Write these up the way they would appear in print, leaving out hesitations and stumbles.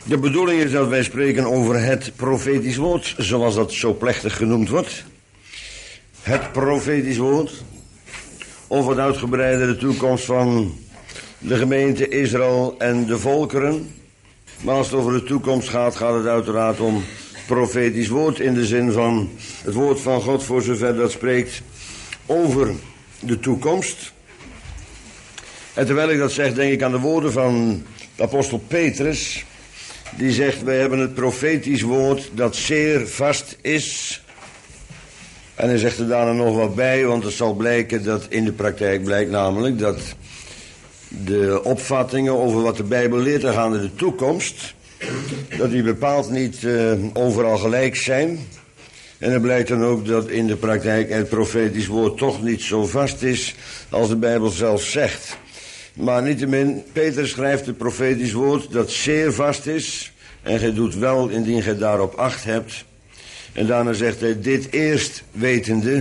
De bedoeling is dat wij spreken over het profetisch woord, zoals dat zo plechtig genoemd wordt. Het profetisch woord, of het uitgebreide de toekomst van de gemeente Israël en de volkeren. Maar als het over de toekomst gaat, gaat het uiteraard om profetisch woord in de zin van het woord van God, voor zover dat spreekt over de toekomst. En terwijl ik dat zeg, denk ik aan de woorden van de apostel Petrus, die zegt: wij hebben het profetisch woord dat zeer vast is. En hij zegt er daarna nog wat bij, want het zal blijken dat in de praktijk blijkt namelijk dat de opvattingen over wat de Bijbel leert aangaande de toekomst, dat die bepaald niet overal gelijk zijn. En het blijkt dan ook dat in de praktijk het profetisch woord toch niet zo vast is als de Bijbel zelf zegt. Maar niettemin, Petrus schrijft het profetisch woord dat zeer vast is. En gij doet wel indien gij daarop acht hebt. En daarna zegt hij: dit eerst wetende,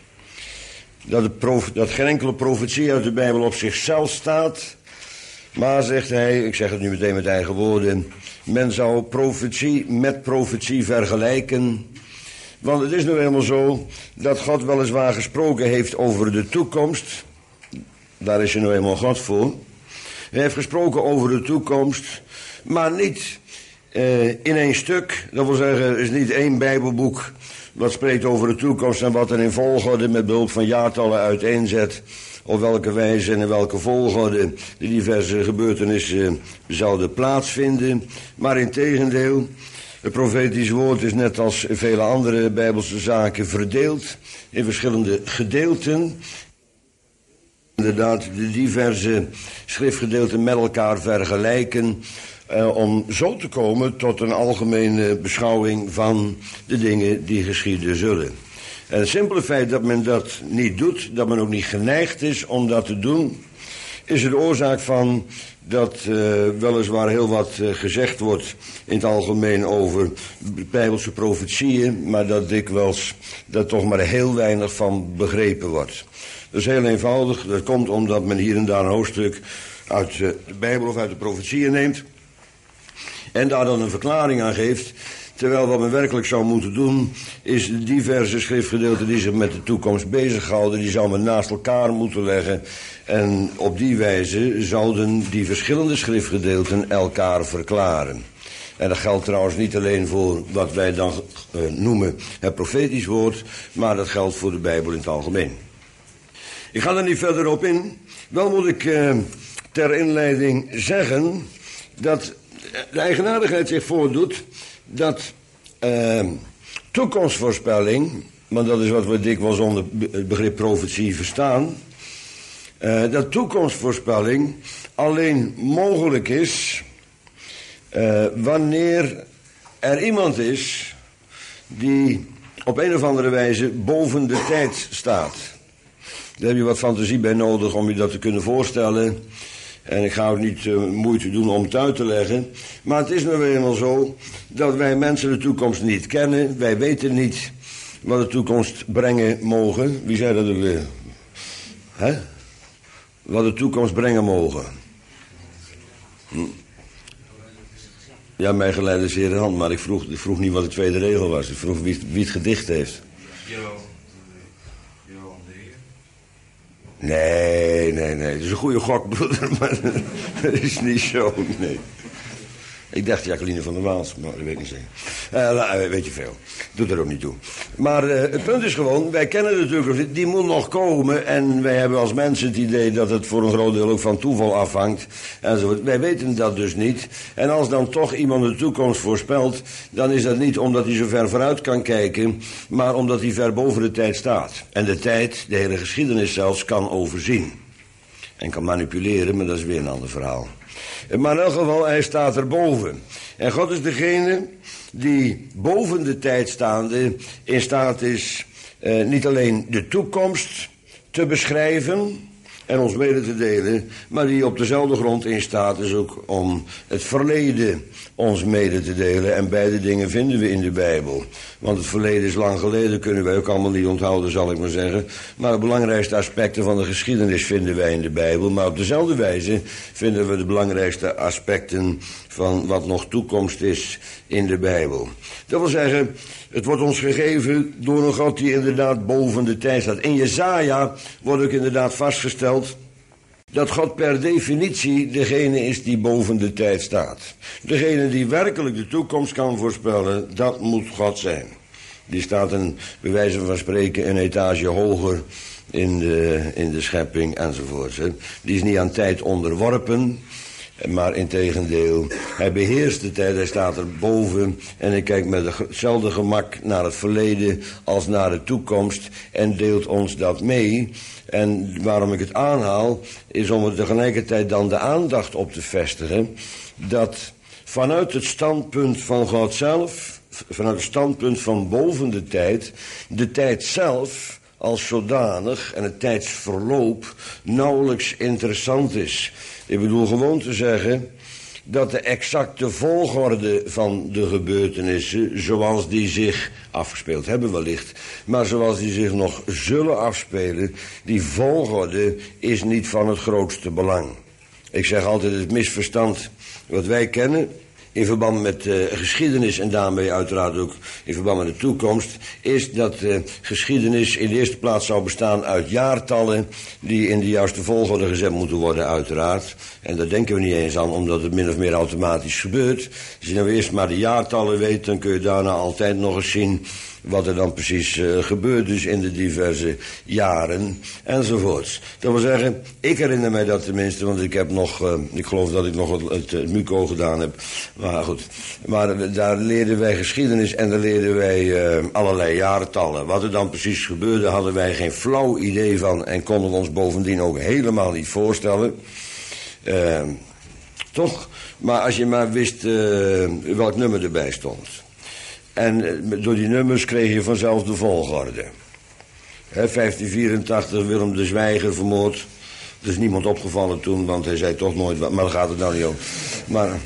dat geen enkele profetie uit de Bijbel op zichzelf staat. Maar, zegt hij, ik zeg het nu meteen met eigen woorden, men zou profetie met profetie vergelijken. Want het is nu eenmaal zo dat God weliswaar gesproken heeft over de toekomst. Daar is hij nu eenmaal God voor. Hij heeft gesproken over de toekomst, maar niet in één stuk. Dat wil zeggen, er is niet één Bijbelboek wat spreekt over de toekomst en wat er in volgorde met behulp van jaartallen uiteenzet, op welke wijze en in welke volgorde de diverse gebeurtenissen zouden plaatsvinden. Maar integendeel, het profetisch woord is net als vele andere Bijbelse zaken verdeeld in verschillende gedeelten. Inderdaad, de diverse schriftgedeelten met elkaar vergelijken, om zo te komen tot een algemene beschouwing van de dingen die geschieden zullen. En het simpele feit dat men dat niet doet, dat men ook niet geneigd is om dat te doen, is de oorzaak van dat weliswaar heel wat gezegd wordt in het algemeen over Bijbelse profetieën, maar dat dikwijls dat toch maar heel weinig van begrepen wordt. Dat is heel eenvoudig. Dat komt omdat men hier en daar een hoofdstuk uit de Bijbel of uit de profetieën neemt en daar dan een verklaring aan geeft. Terwijl wat men werkelijk zou moeten doen, is de diverse schriftgedeelten die zich met de toekomst bezighouden, die zou men naast elkaar moeten leggen. En op die wijze zouden die verschillende schriftgedeelten elkaar verklaren. En dat geldt trouwens niet alleen voor wat wij dan noemen het profetisch woord, maar dat geldt voor de Bijbel in het algemeen. Ik ga er niet verder op in. Wel moet ik ter inleiding zeggen dat de eigenaardigheid zich voordoet dat toekomstvoorspelling, want dat is wat we dikwijls onder het begrip profetie verstaan, dat toekomstvoorspelling alleen mogelijk is wanneer er iemand is die op een of andere wijze boven de tijd staat. Daar heb je wat fantasie bij nodig om je dat te kunnen voorstellen. En ik ga ook niet moeite doen om het uit te leggen. Maar het is nou eenmaal zo dat wij mensen de toekomst niet kennen. Wij weten niet wat de toekomst brengen mogen. Wie zei dat ook weer? Hè? Wat de toekomst brengen mogen. Ja, mij geleidde zeer de hand, maar ik vroeg niet wat de tweede regel was. Ik vroeg wie het gedicht heeft. Nee. Het is een goede gok, broeder, maar dat is niet zo, nee. Ik dacht Jacqueline van der Waals, maar dat weet ik niet zeker. Weet je veel. Doet er ook niet toe. Maar het punt is gewoon, wij kennen natuurlijk, die moet nog komen. En wij hebben als mensen het idee dat het voor een groot deel ook van toeval afhangt. Enzovoort. Wij weten dat dus niet. En als dan toch iemand de toekomst voorspelt, dan is dat niet omdat hij zo ver vooruit kan kijken, maar omdat hij ver boven de tijd staat. En de tijd, de hele geschiedenis zelfs, kan overzien. En kan manipuleren, maar dat is weer een ander verhaal. Maar in elk geval, hij staat erboven. En God is degene die boven de tijd staande in staat is niet alleen de toekomst te beschrijven, en ons mede te delen, maar die op dezelfde grond in staat is ook om het verleden ons mede te delen. En beide dingen vinden we in de Bijbel. Want het verleden is lang geleden, kunnen wij ook allemaal niet onthouden, zal ik maar zeggen. Maar de belangrijkste aspecten van de geschiedenis vinden wij in de Bijbel. Maar op dezelfde wijze vinden we de belangrijkste aspecten van wat nog toekomst is in de Bijbel. Dat wil zeggen, het wordt ons gegeven door een God die inderdaad boven de tijd staat. In Jesaja wordt ook inderdaad vastgesteld dat God per definitie degene is die boven de tijd staat. Degene die werkelijk de toekomst kan voorspellen, dat moet God zijn. Die staat bij wijze van spreken een etage hoger in de schepping enzovoort. Die is niet aan tijd onderworpen, maar integendeel, hij beheerst de tijd, hij staat er boven en hij kijkt met hetzelfde gemak naar het verleden als naar de toekomst en deelt ons dat mee. En waarom ik het aanhaal, is om er tegelijkertijd dan de aandacht op te vestigen dat vanuit het standpunt van God zelf, vanuit het standpunt van boven de tijd zelf als zodanig en het tijdsverloop nauwelijks interessant is. Ik bedoel gewoon te zeggen dat de exacte volgorde van de gebeurtenissen, zoals die zich afgespeeld hebben wellicht, maar zoals die zich nog zullen afspelen, die volgorde is niet van het grootste belang. Ik zeg altijd, het misverstand wat wij kennen in verband met geschiedenis en daarmee uiteraard ook in verband met de toekomst, is dat geschiedenis in de eerste plaats zou bestaan uit jaartallen die in de juiste volgorde gezet moeten worden uiteraard. En daar denken we niet eens aan, omdat het min of meer automatisch gebeurt. Als je nou eerst maar de jaartallen weet, dan kun je daarna altijd nog eens zien wat er dan precies gebeurt dus in de diverse jaren enzovoorts. Dat wil zeggen, ik herinner mij dat tenminste, want ik heb nog, ik geloof dat ik nog het MUCO gedaan heb. Maar goed, maar daar leerden wij geschiedenis en daar leerden wij allerlei jaartallen. Wat er dan precies gebeurde hadden wij geen flauw idee van en konden we ons bovendien ook helemaal niet voorstellen. Toch? Maar als je maar wist welk nummer erbij stond. En door die nummers kreeg je vanzelf de volgorde. 1584 Willem de Zwijger vermoord. Er is niemand opgevallen toen, want hij zei toch nooit wat. Maar daar gaat het nou niet om. Maar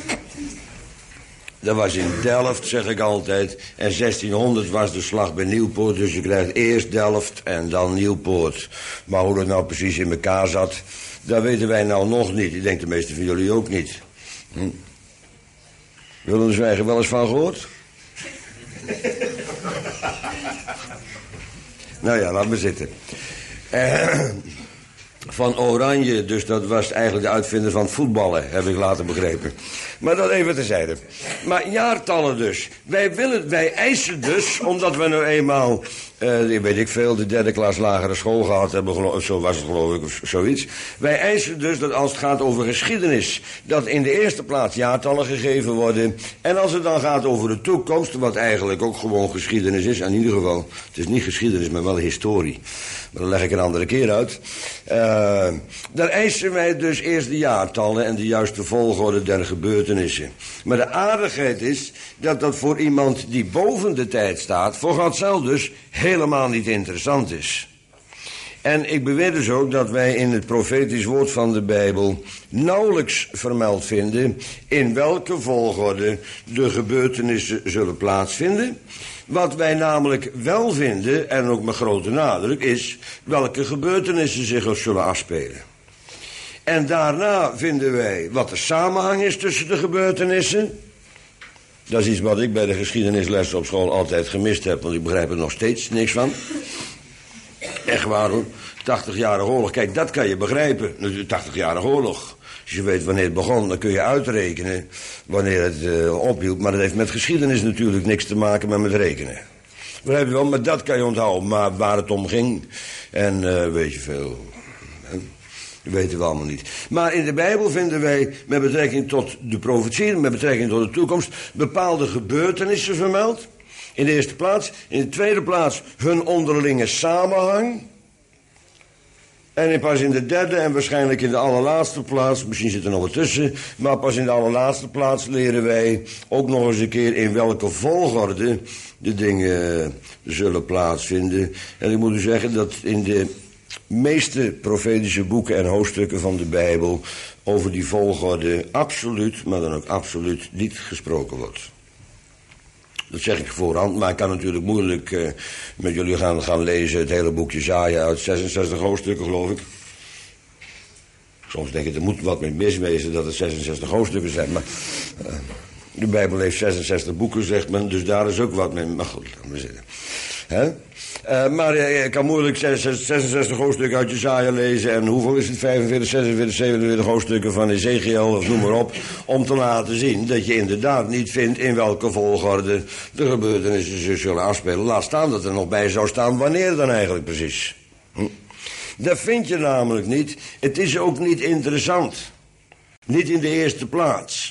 dat was in Delft, zeg ik altijd. En 1600 was de slag bij Nieuwpoort. Dus je krijgt eerst Delft en dan Nieuwpoort. Maar hoe dat nou precies in elkaar zat, dat weten wij nou nog niet. Ik denk de meeste van jullie ook niet. Willem de Zwijger wel eens van gehoord? Nou ja, laat maar zitten. Van Oranje, dus dat was eigenlijk de uitvinder van het voetballen, heb ik later begrepen. Maar dat even terzijde. Maar jaartallen dus. Wij eisen dus, omdat we nou eenmaal, weet ik veel, de derde klas lagere school gehad hebben, zo was het geloof ik, of zoiets. Wij eisen dus dat als het gaat over geschiedenis, dat in de eerste plaats jaartallen gegeven worden. En als het dan gaat over de toekomst, wat eigenlijk ook gewoon geschiedenis is, in ieder geval, het is niet geschiedenis, maar wel historie. Maar dat leg ik een andere keer uit. Daar eisen wij dus eerst de jaartallen en de juiste volgorde der gebeurtenissen. Maar de aardigheid is dat dat voor iemand die boven de tijd staat, voor God zelf dus, helemaal niet interessant is. En ik beweer dus ook dat wij in het profetisch woord van de Bijbel nauwelijks vermeld vinden in welke volgorde de gebeurtenissen zullen plaatsvinden. Wat wij namelijk wel vinden, en ook met grote nadruk, is welke gebeurtenissen zich zullen afspelen. En daarna vinden wij wat de samenhang is tussen de gebeurtenissen. Dat is iets wat ik bij de geschiedenisles op school altijd gemist heb, want ik begrijp er nog steeds niks van. Echt waar hoor, 80-jarige oorlog, kijk dat kan je begrijpen, de 80-jarige oorlog. Als je weet wanneer het begon, dan kun je uitrekenen wanneer het ophield. Maar dat heeft met geschiedenis natuurlijk niks te maken, maar met rekenen. Begrijp je wel, maar dat kan je onthouden. Maar waar het om ging, en weet je veel, dat weten we allemaal niet. Maar in de Bijbel vinden wij met betrekking tot de profetie, met betrekking tot de toekomst, bepaalde gebeurtenissen vermeld. In de eerste plaats. In de tweede plaats hun onderlinge samenhang. En pas in de derde en waarschijnlijk in de allerlaatste plaats, misschien zit er nog wat tussen, maar pas in de allerlaatste plaats leren wij ook nog eens een keer in welke volgorde de dingen zullen plaatsvinden. En ik moet u zeggen dat in de meeste profetische boeken en hoofdstukken van de Bijbel over die volgorde absoluut, maar dan ook absoluut niet gesproken wordt. Dat zeg ik voorhand, maar ik kan natuurlijk moeilijk met jullie gaan lezen het hele boek Jesaja uit 66 hoofdstukken, geloof ik. Soms denk ik, er moet wat mee miswezen dat het 66 hoofdstukken zijn, maar de Bijbel heeft 66 boeken, zegt men, dus daar is ook wat mee. Maar goed, laten we zitten. Maar ik kan moeilijk 66 hoofdstukken uit Jesaja lezen en hoeveel is het, 45, 46, 47 hoofdstukken van Ezekiel of noem maar op, om te laten zien dat je inderdaad niet vindt in welke volgorde de gebeurtenissen zich zullen afspelen. Laat staan dat er nog bij zou staan wanneer dan eigenlijk precies. Dat vind je namelijk niet. Het is ook niet interessant. Niet in de eerste plaats.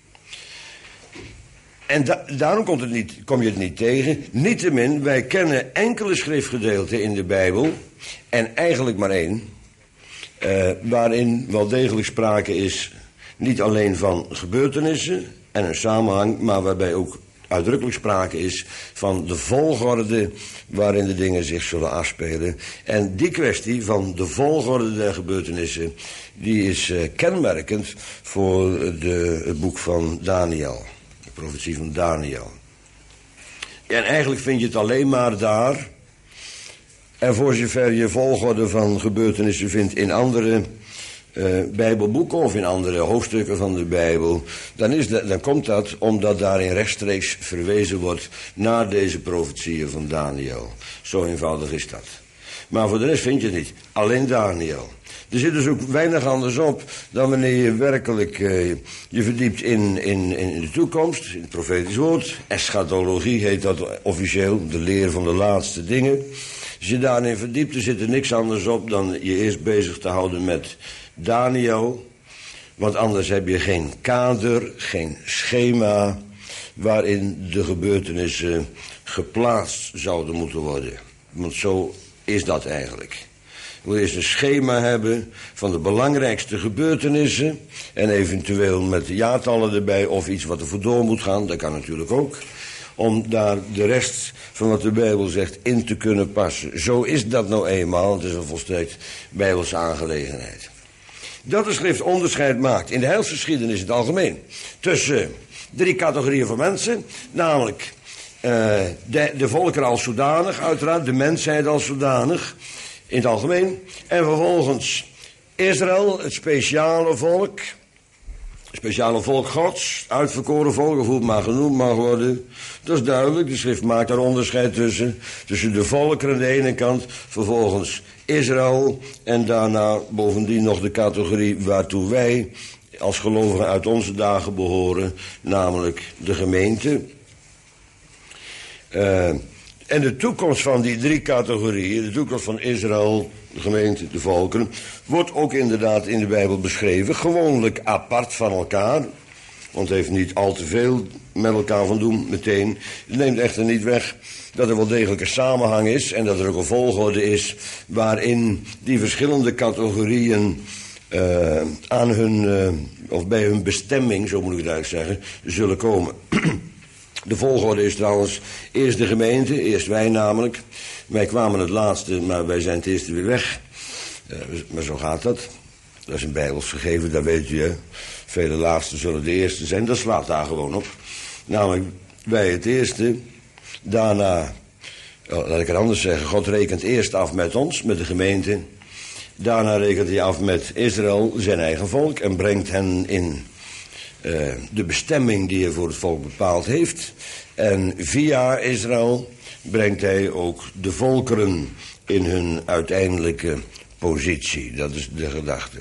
En daarom kom je het niet tegen. Niettemin, wij kennen enkele schriftgedeelten in de Bijbel, en eigenlijk maar één, waarin wel degelijk sprake is niet alleen van gebeurtenissen en een samenhang, maar waarbij ook uitdrukkelijk sprake is van de volgorde waarin de dingen zich zullen afspelen. En die kwestie van de volgorde der gebeurtenissen, die is kenmerkend voor het boek van Daniel. De profetie van Daniel. En eigenlijk vind je het alleen maar daar. En voor zover je volgorde van gebeurtenissen vindt in andere Bijbelboeken of in andere hoofdstukken van de Bijbel, dan komt dat omdat daarin rechtstreeks verwezen wordt naar deze profetieën van Daniel. Zo eenvoudig is dat. Maar voor de rest vind je het niet. Alleen Daniel. Er zit dus ook weinig anders op dan wanneer je werkelijk je verdiept in de toekomst, in het profetisch woord. Eschatologie heet dat officieel, de leer van de laatste dingen. Als je daarin verdiept, er zit er niks anders op dan je eerst bezig te houden met Daniel. Want anders heb je geen kader, geen schema waarin de gebeurtenissen geplaatst zouden moeten worden. Want zo is dat eigenlijk. Je wil eerst een schema hebben van de belangrijkste gebeurtenissen en eventueel met jaartallen erbij of iets wat er voor door moet gaan, dat kan natuurlijk ook. Om daar de rest van wat de Bijbel zegt in te kunnen passen. Zo is dat nou eenmaal, het is een volstrekt Bijbelse aangelegenheid. Dat de schrift onderscheid maakt in de heilsgeschiedenis in het algemeen tussen 3 categorieën van mensen, namelijk de volkeren als zodanig, uiteraard, de mensheid als zodanig in het algemeen, en vervolgens Israël, het speciale volk Gods, uitverkoren volk, of hoe het maar genoemd mag worden. Dat is duidelijk, de schrift maakt daar onderscheid tussen de volkeren aan de ene kant, vervolgens Israël, en daarna bovendien nog de categorie waartoe wij als gelovigen uit onze dagen behoren, namelijk de gemeente. En de toekomst van die 3 categorieën, de toekomst van Israël, de gemeente, de volkeren, wordt ook inderdaad in de Bijbel beschreven, gewoonlijk apart van elkaar, want het heeft niet al te veel met elkaar van doen meteen. Het neemt echter niet weg dat er wel degelijk een samenhang is en dat er ook een volgorde is waarin die verschillende categorieën aan hun, of bij hun bestemming, zo moet ik het eigenlijk zeggen, zullen komen. De volgorde is trouwens eerst de gemeente, eerst wij namelijk. Wij kwamen het laatste, maar wij zijn het eerste weer weg. Maar zo gaat dat. Dat is een Bijbels gegeven, dat weet u. Hè? Vele laatste zullen de eerste zijn, dat slaat daar gewoon op. Namelijk wij het eerste, daarna, laat ik het anders zeggen, God rekent eerst af met ons, met de gemeente. Daarna rekent hij af met Israël, zijn eigen volk, en brengt hen in de bestemming die hij voor het volk bepaald heeft. En via Israël brengt hij ook de volkeren in hun uiteindelijke positie. Dat is de gedachte.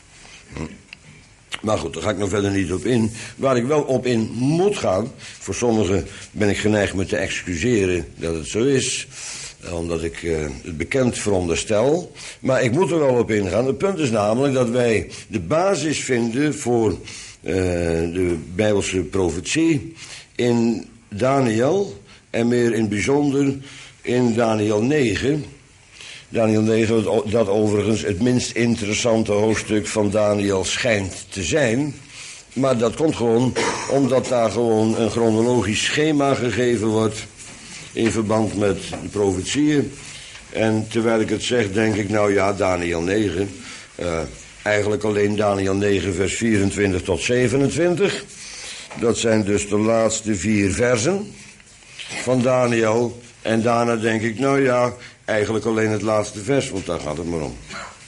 Maar goed, daar ga ik nog verder niet op in. Waar ik wel op in moet gaan, voor sommigen ben ik geneigd me te excuseren dat het zo is, omdat ik het bekend veronderstel. Maar ik moet er wel op ingaan. Het punt is namelijk dat wij de basis vinden voor de Bijbelse profetie in Daniel, en meer in het bijzonder in Daniel 9. Daniel 9, dat overigens het minst interessante hoofdstuk van Daniel schijnt te zijn. Maar dat komt gewoon omdat daar gewoon een chronologisch schema gegeven wordt in verband met de profetieën. En terwijl ik het zeg, denk ik, nou ja, Daniël 9. Eigenlijk alleen Daniël 9, vers 24 tot 27. Dat zijn dus de laatste 4 versen van Daniël. En daarna denk ik, nou ja, eigenlijk alleen het laatste vers, want daar gaat het maar om.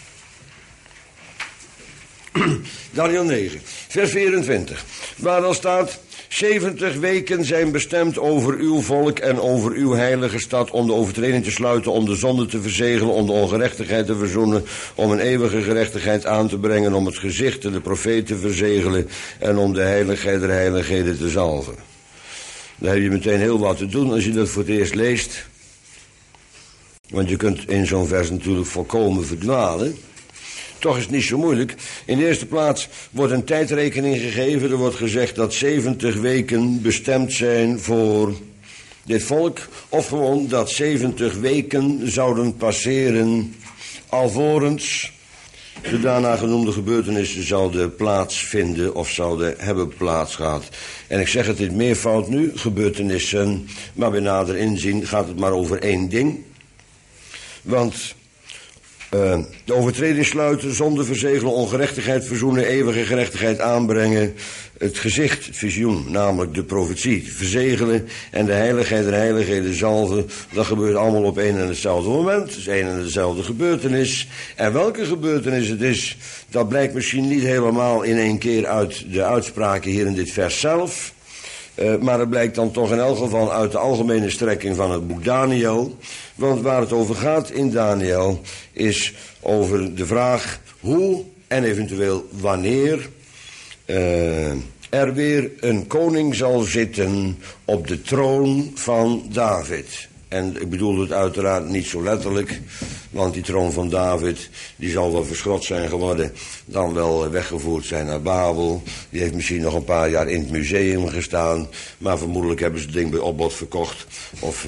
Daniël 9, vers 24. Waar dan staat: 70 weken zijn bestemd over uw volk en over uw heilige stad, om de overtreding te sluiten, om de zonde te verzegelen, om de ongerechtigheid te verzoenen, om een eeuwige gerechtigheid aan te brengen, om het gezicht en de profeet te verzegelen en om de heiligheid der heiligheden te zalven. Daar heb je meteen heel wat te doen als je dat voor het eerst leest. Want je kunt in zo'n vers natuurlijk volkomen verdwalen. Toch is het niet zo moeilijk. In de eerste plaats wordt een tijdrekening gegeven. Er wordt gezegd dat 70 weken bestemd zijn voor dit volk. Of gewoon dat 70 weken zouden passeren alvorens de daarna genoemde gebeurtenissen zouden plaatsvinden of zouden hebben plaatsgehad. En ik zeg het in meervoud nu, gebeurtenissen, maar bij nader inzien gaat het maar over één ding. Want de overtreding sluiten, zonde verzegelen, ongerechtigheid verzoenen, eeuwige gerechtigheid aanbrengen, het gezicht, het visioen, namelijk de profetie, verzegelen en de heiligheid der heiligheden zalven, dat gebeurt allemaal op één en hetzelfde moment, het is één en dezelfde gebeurtenis. En welke gebeurtenis het is, dat blijkt misschien niet helemaal in één keer uit de uitspraken hier in dit vers zelf. Maar het blijkt dan toch in elk geval uit de algemene strekking van het boek Daniël. Want waar het over gaat in Daniël is over de vraag hoe en eventueel wanneer er weer een koning zal zitten op de troon van David. En ik bedoel het uiteraard niet zo letterlijk, want die troon van David, die zal wel verschrot zijn geworden, dan wel weggevoerd zijn naar Babel. Die heeft misschien nog een paar jaar in het museum gestaan, maar vermoedelijk hebben ze het ding bij opbod verkocht. Of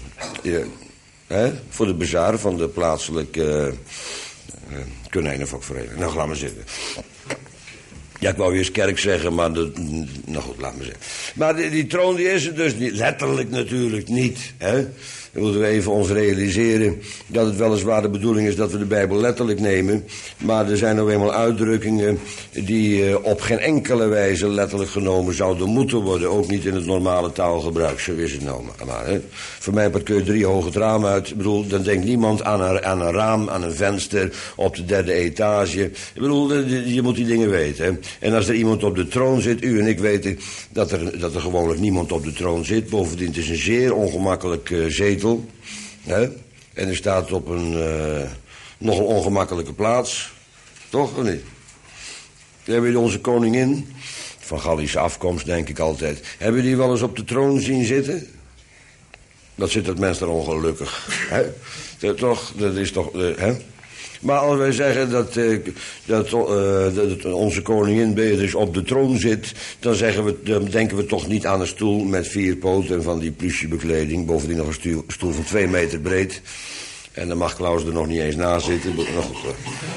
voor de bazaar van de plaatselijke konijnenfokvereniging. Nou, laat maar zitten. Ja, ik wou eerst kerk zeggen, maar nou goed, laat maar zeggen. Maar die troon die is er dus niet, letterlijk natuurlijk niet, hè. Dan moeten we even ons realiseren dat het weliswaar de bedoeling is dat we de Bijbel letterlijk nemen. Maar er zijn nou eenmaal uitdrukkingen die op geen enkele wijze letterlijk genomen zouden moeten worden. Ook niet in het normale taalgebruik, zo is het nou maar. Hè. Voor mij kun je 3 hoog het raam uit. Ik bedoel, dan denkt niemand aan een raam, aan een venster op de 3e etage. Ik bedoel, je moet die dingen weten. Hè. En als er iemand op de troon zit, u en ik weten dat er gewoonlijk niemand op de troon zit. Bovendien, het is een zeer ongemakkelijk zetel. Hè? En er staat op nog een ongemakkelijke plaats. Toch of niet? Hebben we onze koningin, van Gallische afkomst denk ik altijd, hebben die wel eens op de troon zien zitten? Dat zit het mens daar ongelukkig. Hè? Dat is toch. Hè? Maar als wij zeggen dat onze koningin Beatrix op de troon zit, dan denken we toch niet aan een stoel met 4 poten en van die pluchebekleding. Bovendien nog een stoel van 2 meter breed. En dan mag Klaus er nog niet eens naast zitten. Nog goed,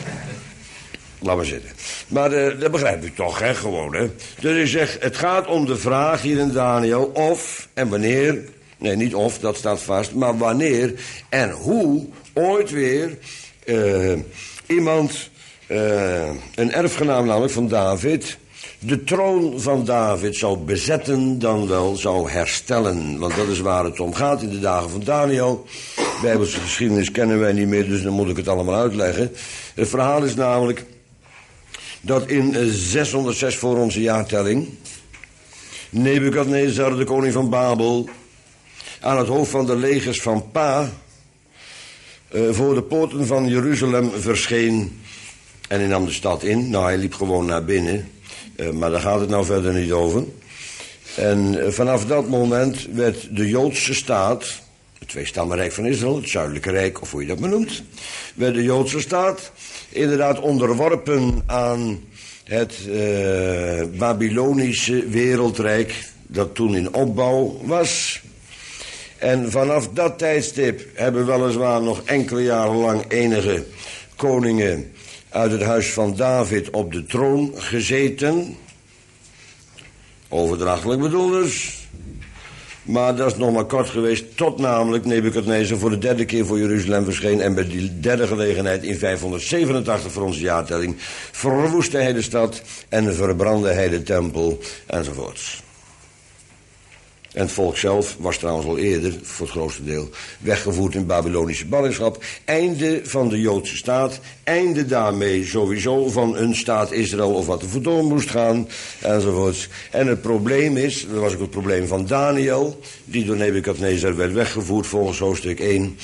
laat maar zitten. Maar dat begrijp ik toch, hè, gewoon, hè. Dus ik zeg, het gaat om de vraag hier in Daniël of en wanneer, nee, niet of, dat staat vast, maar wanneer en hoe ooit weer iemand, een erfgenaam namelijk van David, de troon van David zou bezetten, dan wel zou herstellen. Want dat is waar het om gaat in de dagen van Daniël. Bijbelse geschiedenis kennen wij niet meer, dus dan moet ik het allemaal uitleggen. Het verhaal is namelijk dat in 606 voor onze jaartelling Nebukadnezar, de koning van Babel, aan het hoofd van de legers van Pa voor de poorten van Jeruzalem verscheen en hij nam de stad in. Nou, hij liep gewoon naar binnen, maar daar gaat het nou verder niet over. En vanaf dat moment werd de Joodse staat, het tweestammenrijk van Israël, het zuidelijke rijk, of hoe je dat maar noemt, werd de Joodse staat inderdaad onderworpen aan het Babylonische wereldrijk dat toen in opbouw was. En vanaf dat tijdstip hebben weliswaar nog enkele jaren lang enige koningen uit het huis van David op de troon gezeten. Overdrachtelijk bedoeld dus. Maar dat is nog maar kort geweest, tot namelijk Nebukadnezar voor de 3e keer voor Jeruzalem verscheen. En bij die 3e gelegenheid in 587 voor onze jaartelling verwoestte hij de stad en verbrandde hij de tempel enzovoorts. En het volk zelf was trouwens al eerder, voor het grootste deel, weggevoerd in Babylonische ballingschap. Einde van de Joodse staat, einde daarmee sowieso van een staat Israël of wat er voor door moest gaan, enzovoorts. En het probleem is, dat was ook het probleem van Daniel, die door Nebukadnezar werd weggevoerd volgens hoofdstuk 1.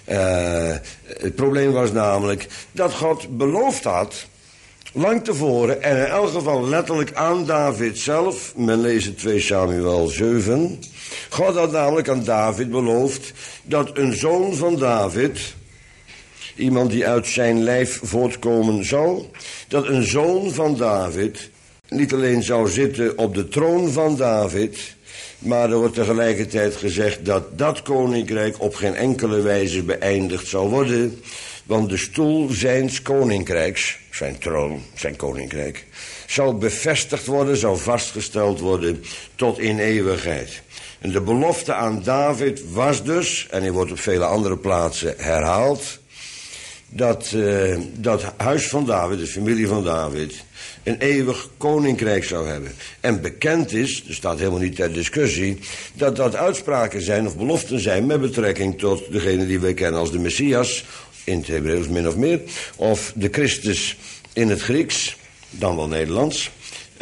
Het probleem was namelijk dat God beloofd had, lang tevoren, en in elk geval letterlijk aan David zelf, men leest het 2 Samuel 7. God had namelijk aan David beloofd dat een zoon van David, iemand die uit zijn lijf voortkomen zou, dat een zoon van David niet alleen zou zitten op de troon van David, maar er wordt tegelijkertijd gezegd dat dat koninkrijk op geen enkele wijze beëindigd zou worden. Want de stoel zijns koninkrijks, zijn troon, zijn koninkrijk, zou bevestigd worden, zou vastgesteld worden tot in eeuwigheid. En de belofte aan David was dus, en die wordt op vele andere plaatsen herhaald, dat dat huis van David, de familie van David, een eeuwig koninkrijk zou hebben. En bekend is, er staat helemaal niet ter discussie, dat dat uitspraken zijn of beloften zijn met betrekking tot degene die wij kennen als de Messias, in het Hebreeuws min of meer, of de Christus in het Grieks, dan wel Nederlands.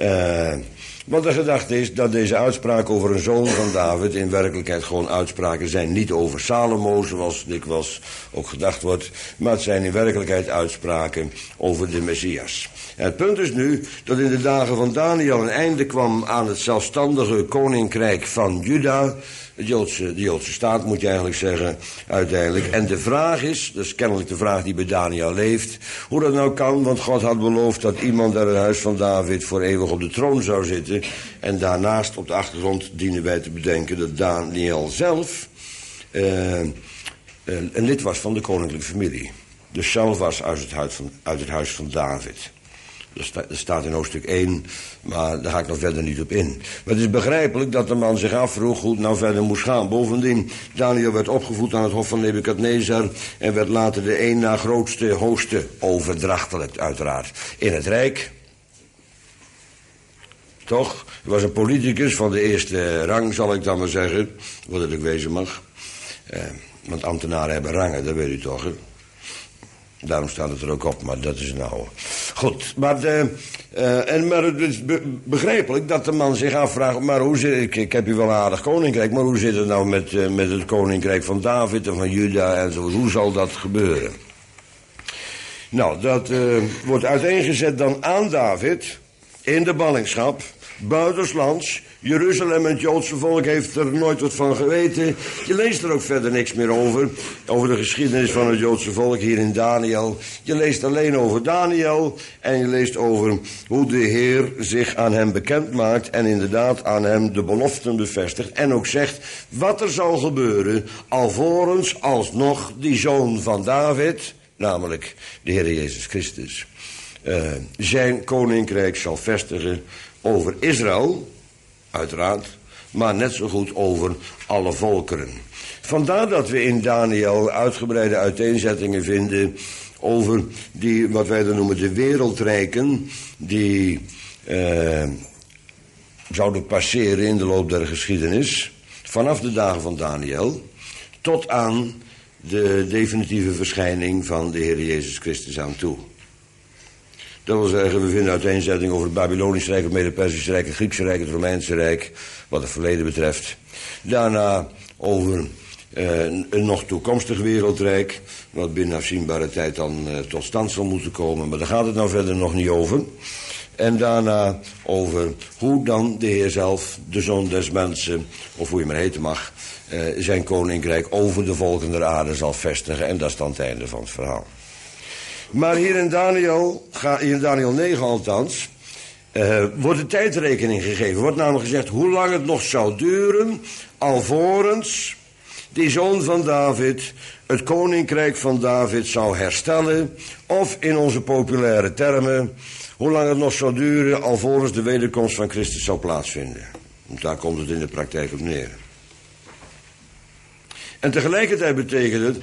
Want de gedachte is dat deze uitspraken over een zoon van David in werkelijkheid gewoon uitspraken zijn. Niet over Salomo, zoals dikwijls ook gedacht wordt, maar het zijn in werkelijkheid uitspraken over de Messias. En het punt is nu dat in de dagen van Daniel een einde kwam aan het zelfstandige koninkrijk van Juda. De Joodse staat moet je eigenlijk zeggen, uiteindelijk. En de vraag is, dat is kennelijk de vraag die bij Daniel leeft, hoe dat nou kan, want God had beloofd dat iemand uit het huis van David voor eeuwig op de troon zou zitten. En daarnaast op de achtergrond dienen wij te bedenken dat Daniel zelf een lid was van de koninklijke familie. Dus zelf was uit het huis van David. Dat staat in hoofdstuk 1, maar daar ga ik nog verder niet op in. Maar het is begrijpelijk dat de man zich afvroeg hoe het nou verder moest gaan. Bovendien, Daniel werd opgevoed aan het hof van Nebukadnezar en werd later de één na grootste hoogste, overdrachtelijk uiteraard, in het rijk. Toch? Hij was een politicus van de eerste rang, zal ik dan maar zeggen, wat het ook wezen mag. Want ambtenaren hebben rangen, dat weet u toch, hè? Daarom staat het er ook op, maar dat is nou. Goed, maar het is begrijpelijk dat de man zich afvraagt, maar hoe zit ik heb hier wel een aardig koninkrijk, maar hoe zit het nou met het koninkrijk van David en van Juda en zo, hoe zal dat gebeuren? Nou, dat wordt uiteengezet dan aan David in de ballingschap, buitenslands. Jeruzalem en het Joodse volk heeft er nooit wat van geweten. Je leest er ook verder niks meer over de geschiedenis van het Joodse volk hier in Daniel. Je leest alleen over Daniel en je leest over hoe de Heer zich aan hem bekend maakt en inderdaad aan hem de beloften bevestigt en ook zegt wat er zal gebeuren alvorens alsnog die zoon van David, namelijk de Heer Jezus Christus, zijn koninkrijk zal vestigen over Israël, uiteraard, maar net zo goed over alle volkeren. Vandaar dat we in Daniel uitgebreide uiteenzettingen vinden over die, wat wij dan noemen, de wereldrijken, die zouden passeren in de loop der geschiedenis, vanaf de dagen van Daniel, tot aan de definitieve verschijning van de Heer Jezus Christus aan toe. Dat wil zeggen, we vinden uiteenzetting over het Babylonische Rijk, het Mede-Persische Rijk, het Griekse Rijk, het Romeinse Rijk, wat het verleden betreft. Daarna over een nog toekomstig wereldrijk, wat binnen afzienbare tijd dan tot stand zal moeten komen. Maar daar gaat het nou verder nog niet over. En daarna over hoe dan de Heer zelf, de Zoon des Mensen, of hoe je maar heten mag, zijn koninkrijk over de volken der aarde zal vestigen. En dat is dan het einde van het verhaal. Maar hier in Daniel 9 althans, wordt de tijdrekening gegeven. Wordt namelijk gezegd hoe lang het nog zou duren alvorens die zoon van David het koninkrijk van David zou herstellen. Of in onze populaire termen, hoe lang het nog zou duren alvorens de wederkomst van Christus zou plaatsvinden. Want daar komt het in de praktijk op neer. En tegelijkertijd betekent het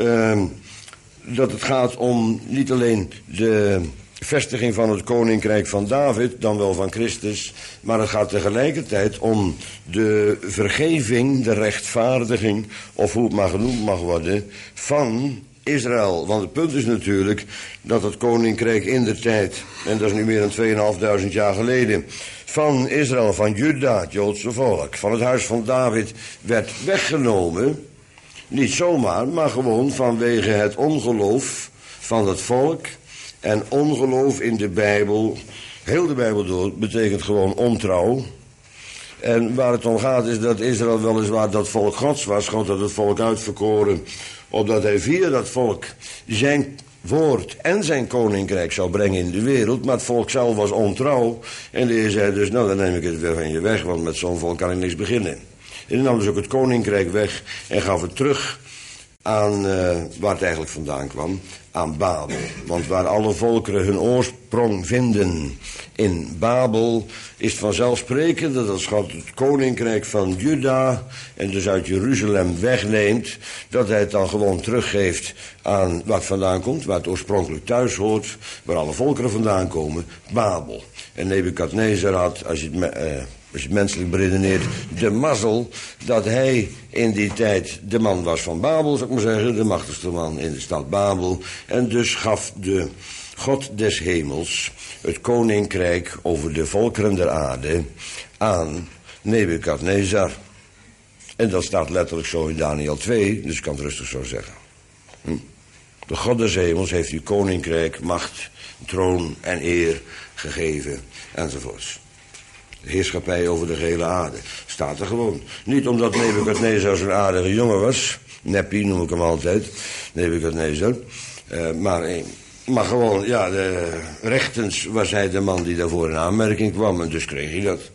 dat het gaat om niet alleen de vestiging van het koninkrijk van David, dan wel van Christus, maar het gaat tegelijkertijd om de vergeving, de rechtvaardiging, of hoe het maar genoemd mag worden, van Israël. Want het punt is natuurlijk dat het koninkrijk in de tijd, en dat is nu meer dan 2500 jaar geleden, van Israël, van Juda, het Joodse volk, van het huis van David, werd weggenomen. Niet zomaar, maar gewoon vanwege het ongeloof van het volk. En ongeloof in de Bijbel, heel de Bijbel door, betekent gewoon ontrouw. En waar het om gaat is dat Israël weliswaar dat volk Gods was. God had het volk uitverkoren, opdat hij via dat volk zijn woord en zijn koninkrijk zou brengen in de wereld. Maar het volk zelf was ontrouw. En de Heer zei dus, nou dan neem ik het weer van je weg, want met zo'n volk kan ik niks beginnen. En hij nam dus ook het koninkrijk weg en gaf het terug aan waar het eigenlijk vandaan kwam, aan Babel. Want waar alle volkeren hun oorsprong vinden in Babel, is het vanzelfsprekend dat als God het koninkrijk van Juda en dus uit Jeruzalem wegneemt, dat hij het dan gewoon teruggeeft aan waar het vandaan komt, waar het oorspronkelijk thuis hoort, waar alle volkeren vandaan komen, Babel. En Nebukadnezar had, als je het menselijk beredeneert, de mazzel dat hij in die tijd de man was van Babel, zou ik maar zeggen, de machtigste man in de stad Babel. En dus gaf de God des hemels het koninkrijk over de volkeren der aarde aan Nebukadnezar. En dat staat letterlijk zo in Daniel 2, dus ik kan het rustig zo zeggen. De God des hemels heeft u koninkrijk, macht, troon en eer gegeven, enzovoorts. De heerschappij over de gehele aarde. Staat er gewoon. Niet omdat Nebukadnezar zo'n aardige jongen was. Neppie noem ik hem altijd. Nebukadnezar. Maar gewoon, ja, rechtens was hij de man die daarvoor in aanmerking kwam. En dus kreeg hij dat.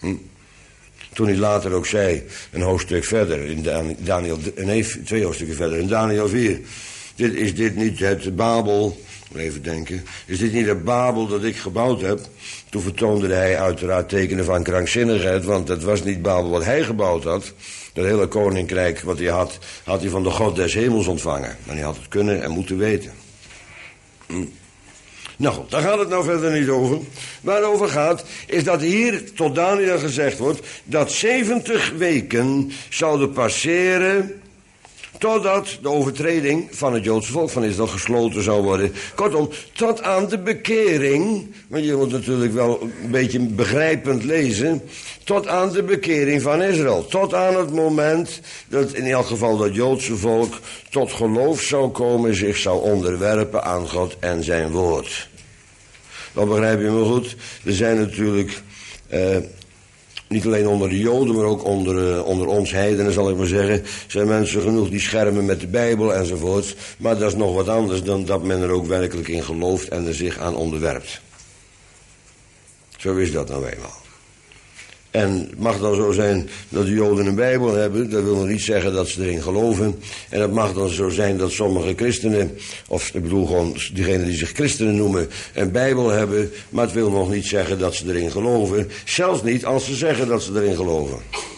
Toen hij later ook zei, een hoofdstuk verder, in Daniel, nee, 2 hoofdstukken verder, in Daniel 4. Is dit niet het Babel, even denken, is dit niet het Babel dat ik gebouwd heb? Toen vertoonde hij uiteraard tekenen van krankzinnigheid, want het was niet Babel wat hij gebouwd had. Dat hele koninkrijk wat hij had hij van de God des hemels ontvangen. En hij had het kunnen en moeten weten. Nou goed, daar gaat het nou verder niet over. Waar het over gaat, is dat hier tot Daniel gezegd wordt dat 70 weken zouden passeren totdat de overtreding van het Joodse volk van Israël gesloten zou worden. Kortom, tot aan de bekering, want je moet natuurlijk wel een beetje begrijpend lezen, tot aan de bekering van Israël. Tot aan het moment dat in elk geval dat Joodse volk tot geloof zou komen, zich zou onderwerpen aan God en zijn woord. Dan begrijp je me goed. Er zijn natuurlijk niet alleen onder de Joden, maar ook onder ons heidenen, zal ik maar zeggen, zijn mensen genoeg die schermen met de Bijbel enzovoort. Maar dat is nog wat anders dan dat men er ook werkelijk in gelooft en er zich aan onderwerpt. Zo is dat nou eenmaal. En het mag dan zo zijn dat de Joden een Bijbel hebben. Dat wil nog niet zeggen dat ze erin geloven. En het mag dan zo zijn dat sommige christenen, of ik bedoel gewoon diegenen die zich christenen noemen, een Bijbel hebben. Maar het wil nog niet zeggen dat ze erin geloven. Zelfs niet als ze zeggen dat ze erin geloven.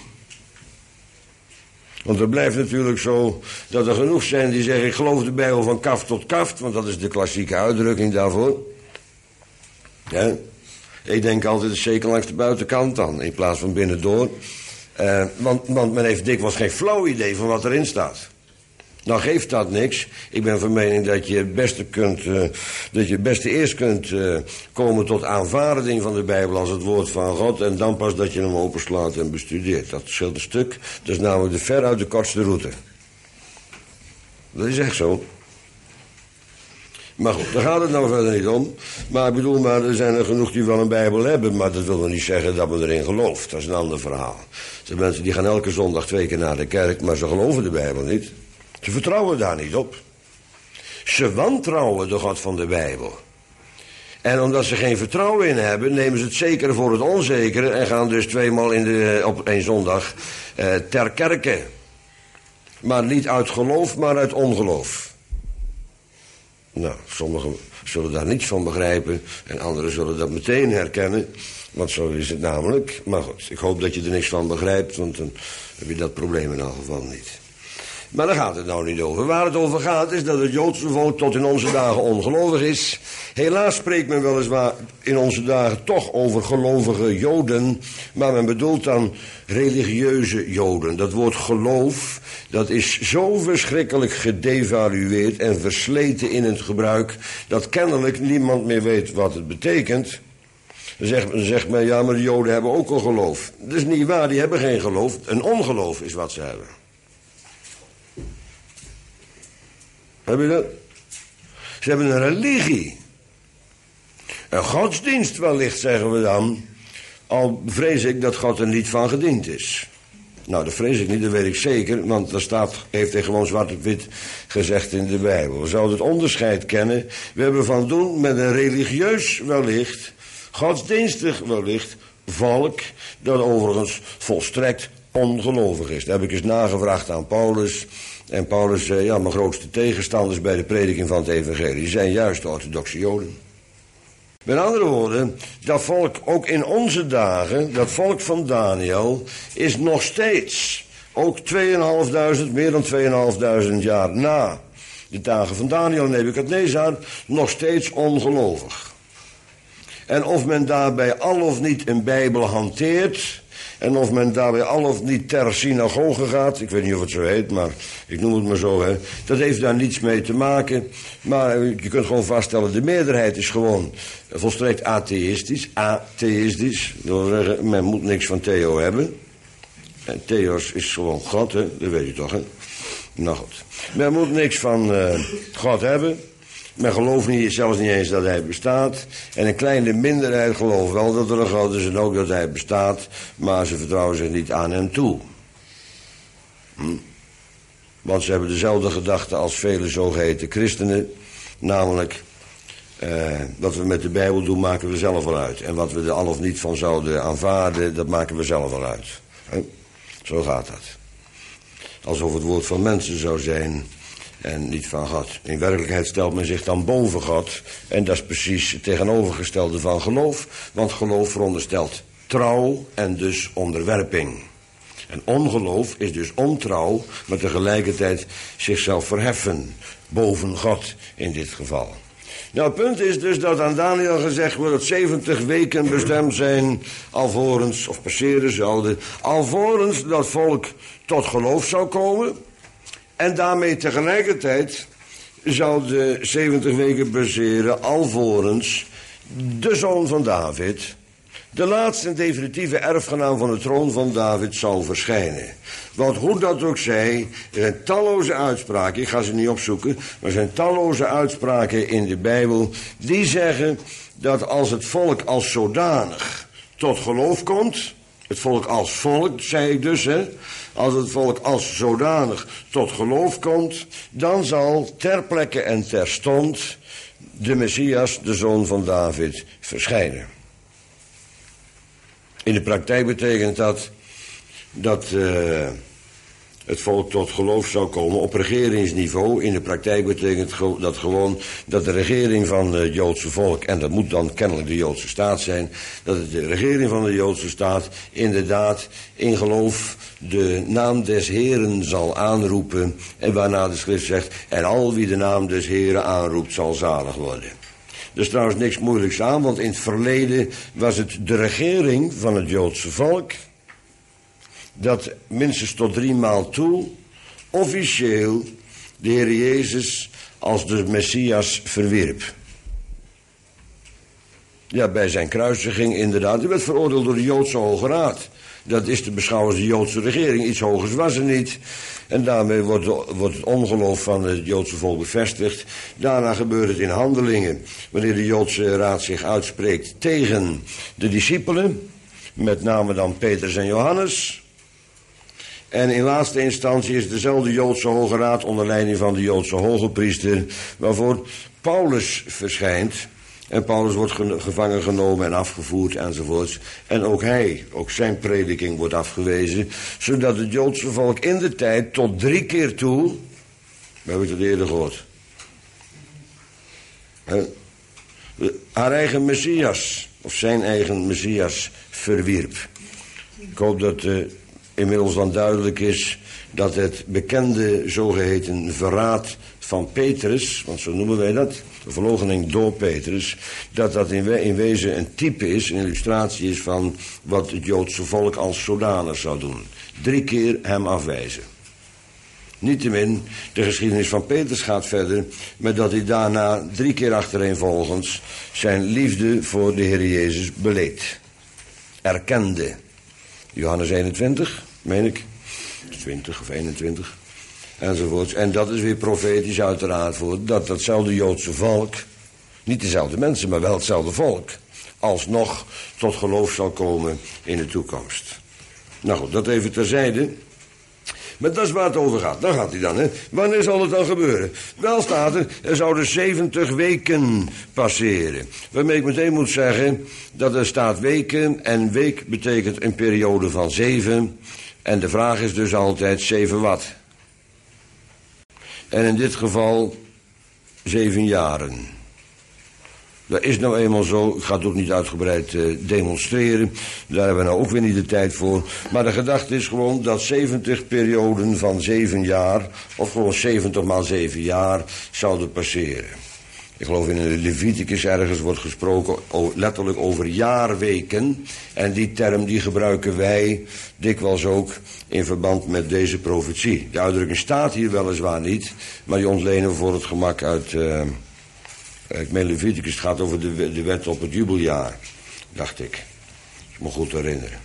Want er blijft natuurlijk zo dat er genoeg zijn die zeggen, ik geloof de Bijbel van kaft tot kaft. Want dat is de klassieke uitdrukking daarvoor. Ja. Ik denk altijd zeker langs de buitenkant dan, in plaats van binnendoor. Want men heeft dikwijls geen flauw idee van wat erin staat. Nou geeft dat niks. Ik ben van mening dat je het beste eerst kunt komen tot aanvaarding van de Bijbel als het woord van God. En dan pas dat je hem openslaat en bestudeert. Dat scheelt een stuk. Dat is namelijk veruit de kortste route. Dat is echt zo. Maar goed, daar gaat het nou verder niet om. Maar ik bedoel, er zijn er genoeg die wel een Bijbel hebben, maar dat wil nog niet zeggen dat men erin gelooft. Dat is een ander verhaal. Er zijn mensen die gaan elke zondag 2 keer naar de kerk, maar ze geloven de Bijbel niet. Ze vertrouwen daar niet op. Ze wantrouwen de God van de Bijbel. En omdat ze geen vertrouwen in hebben, nemen ze het zekere voor het onzekere en gaan dus 2 maal op 1 zondag ter kerke. Maar niet uit geloof, maar uit ongeloof. Nou, sommigen zullen daar niets van begrijpen en anderen zullen dat meteen herkennen. Want zo is het namelijk. Maar goed, ik hoop dat je er niks van begrijpt, want dan heb je dat probleem in elk geval niet. Maar daar gaat het nou niet over. Waar het over gaat is dat het Joodse volk tot in onze dagen ongelovig is. Helaas spreekt men weliswaar in onze dagen toch over gelovige Joden. Maar men bedoelt dan religieuze Joden. Dat woord geloof, dat is zo verschrikkelijk gedevalueerd en versleten in het gebruik, dat kennelijk niemand meer weet wat het betekent. Dan zegt men, ja, maar de Joden hebben ook een geloof. Dat is niet waar, die hebben geen geloof. Een ongeloof is wat ze hebben. Heb je dat? Ze hebben een religie. Een godsdienst wellicht, zeggen we dan. Al vrees ik dat God er niet van gediend is. Nou, dat vrees ik niet, dat weet ik zeker. Want heeft hij gewoon zwart op wit gezegd in de Bijbel. We zouden het onderscheid kennen. We hebben van doen met een religieus wellicht, godsdienstig wellicht, volk, dat overigens volstrekt ongelovig is. Dat heb ik eens nagevraagd aan Paulus. En Paulus zei, ja, mijn grootste tegenstanders bij de prediking van het evangelie zijn juist de orthodoxe Joden. Met andere woorden, dat volk ook in onze dagen, dat volk van Daniel, is nog steeds, ook 2.500, meer dan 2.500 jaar na de dagen van Daniel en Nebukadnezar, nog steeds ongelovig. En of men daarbij al of niet een Bijbel hanteert, en of men daarbij al of niet ter synagoge gaat, ik weet niet of het zo heet, maar ik noem het maar zo, hè. Dat heeft daar niets mee te maken. Maar je kunt gewoon vaststellen, de meerderheid is gewoon volstrekt atheïstisch. Atheïstisch, dat wil zeggen, men moet niks van Theo hebben. En Theos is gewoon God, hè, dat weet je toch, hè. Nou goed, men moet niks van God hebben. Men gelooft zelfs niet eens dat hij bestaat. En een kleine minderheid gelooft wel dat er een God is en ook dat hij bestaat. Maar ze vertrouwen zich niet aan hem toe. Want ze hebben dezelfde gedachte als vele zogeheten christenen. Namelijk, wat we met de Bijbel doen maken we zelf wel uit. En wat we er al of niet van zouden aanvaarden, dat maken we zelf wel uit. Zo gaat dat. Alsof het woord van mensen zou zijn en niet van God. In werkelijkheid stelt men zich dan boven God. En dat is precies het tegenovergestelde van geloof. Want geloof veronderstelt trouw en dus onderwerping. En ongeloof is dus ontrouw, maar tegelijkertijd zichzelf verheffen. Boven God in dit geval. Nou, het punt is dus dat aan Daniel gezegd wordt dat 70 weken bestemd zijn alvorens, of passeren zouden, alvorens dat volk tot geloof zou komen. En daarmee tegelijkertijd zou de 70 weken passeren alvorens de zoon van David, de laatste en definitieve erfgenaam van de troon van David, zal verschijnen. Want hoe dat ook zij, er zijn talloze uitspraken, ik ga ze niet opzoeken, maar er zijn talloze uitspraken in de Bijbel die zeggen dat als het volk als zodanig tot geloof komt, het volk als volk, zei ik dus, hè, als het volk als zodanig tot geloof komt, dan zal ter plekke en terstond de Messias, de zoon van David, verschijnen. In de praktijk betekent dat het volk tot geloof zou komen op regeringsniveau. In de praktijk betekent dat gewoon dat de regering van het Joodse volk, en dat moet dan kennelijk de Joodse staat zijn, dat de regering van de Joodse staat inderdaad in geloof de naam des Heren zal aanroepen, en waarna de schrift zegt, en al wie de naam des Heren aanroept zal zalig worden. Er is trouwens niks moeilijks aan, want in het verleden was het de regering van het Joodse volk dat minstens tot 3 maal toe officieel de Heer Jezus als de Messias verwierp. Ja, bij zijn kruisiging inderdaad. Hij werd veroordeeld door de Joodse Hoge Raad. Dat is te beschouwen als de Joodse regering. Iets hogers was er niet. En daarmee wordt het ongeloof van het Joodse volk bevestigd. Daarna gebeurt het in Handelingen, wanneer de Joodse Raad zich uitspreekt tegen de discipelen, met name dan Petrus en Johannes. En in laatste instantie is dezelfde Joodse Hoge Raad onder leiding van de Joodse hoge priester, waarvoor Paulus verschijnt. En Paulus wordt gevangen genomen en afgevoerd enzovoorts. En ook zijn prediking wordt afgewezen, zodat het Joodse volk in de tijd tot 3 keer toe, we hebben het eerder gehoord, haar eigen Messias, of zijn eigen Messias, verwierp. Ik hoop dat inmiddels dan duidelijk is dat het bekende zogeheten verraad van Petrus, want zo noemen wij dat, de verloochening door Petrus, dat in wezen een type is, een illustratie is van wat het Joodse volk als zodanig zou doen. 3 keer hem afwijzen. Niettemin, de geschiedenis van Petrus gaat verder met dat hij daarna 3 keer achtereenvolgens zijn liefde voor de Heer Jezus beleed. Erkende. Johannes 21, meen ik. 20 of 21. Enzovoorts. En dat is weer profetisch uiteraard voor dat datzelfde Joodse volk, niet dezelfde mensen, maar wel hetzelfde volk, alsnog tot geloof zal komen in de toekomst. Nou goed, dat even terzijde. Maar dat is waar het over gaat. Daar gaat hij dan, hè. Wanneer zal het dan gebeuren? Wel staat er zouden 70 weken passeren. Waarmee ik meteen moet zeggen dat er staat weken, en week betekent een periode van 7. En de vraag is dus altijd 7 wat? En in dit geval 7 jaren. Dat is nou eenmaal zo. Ik ga het ook niet uitgebreid demonstreren. Daar hebben we nou ook weer niet de tijd voor. Maar de gedachte is gewoon dat 70 perioden van 7 jaar, of gewoon 70 maal 7 jaar, zouden passeren. Ik geloof in de Leviticus ergens wordt gesproken letterlijk over jaarweken. En die term die gebruiken wij dikwijls ook in verband met deze profetie. De uitdrukking staat hier weliswaar niet, maar die ontlenen we voor het gemak uit ik meen Leviticus. Het gaat over de wet op het jubeljaar, dacht ik. Dat is me goed te herinneren.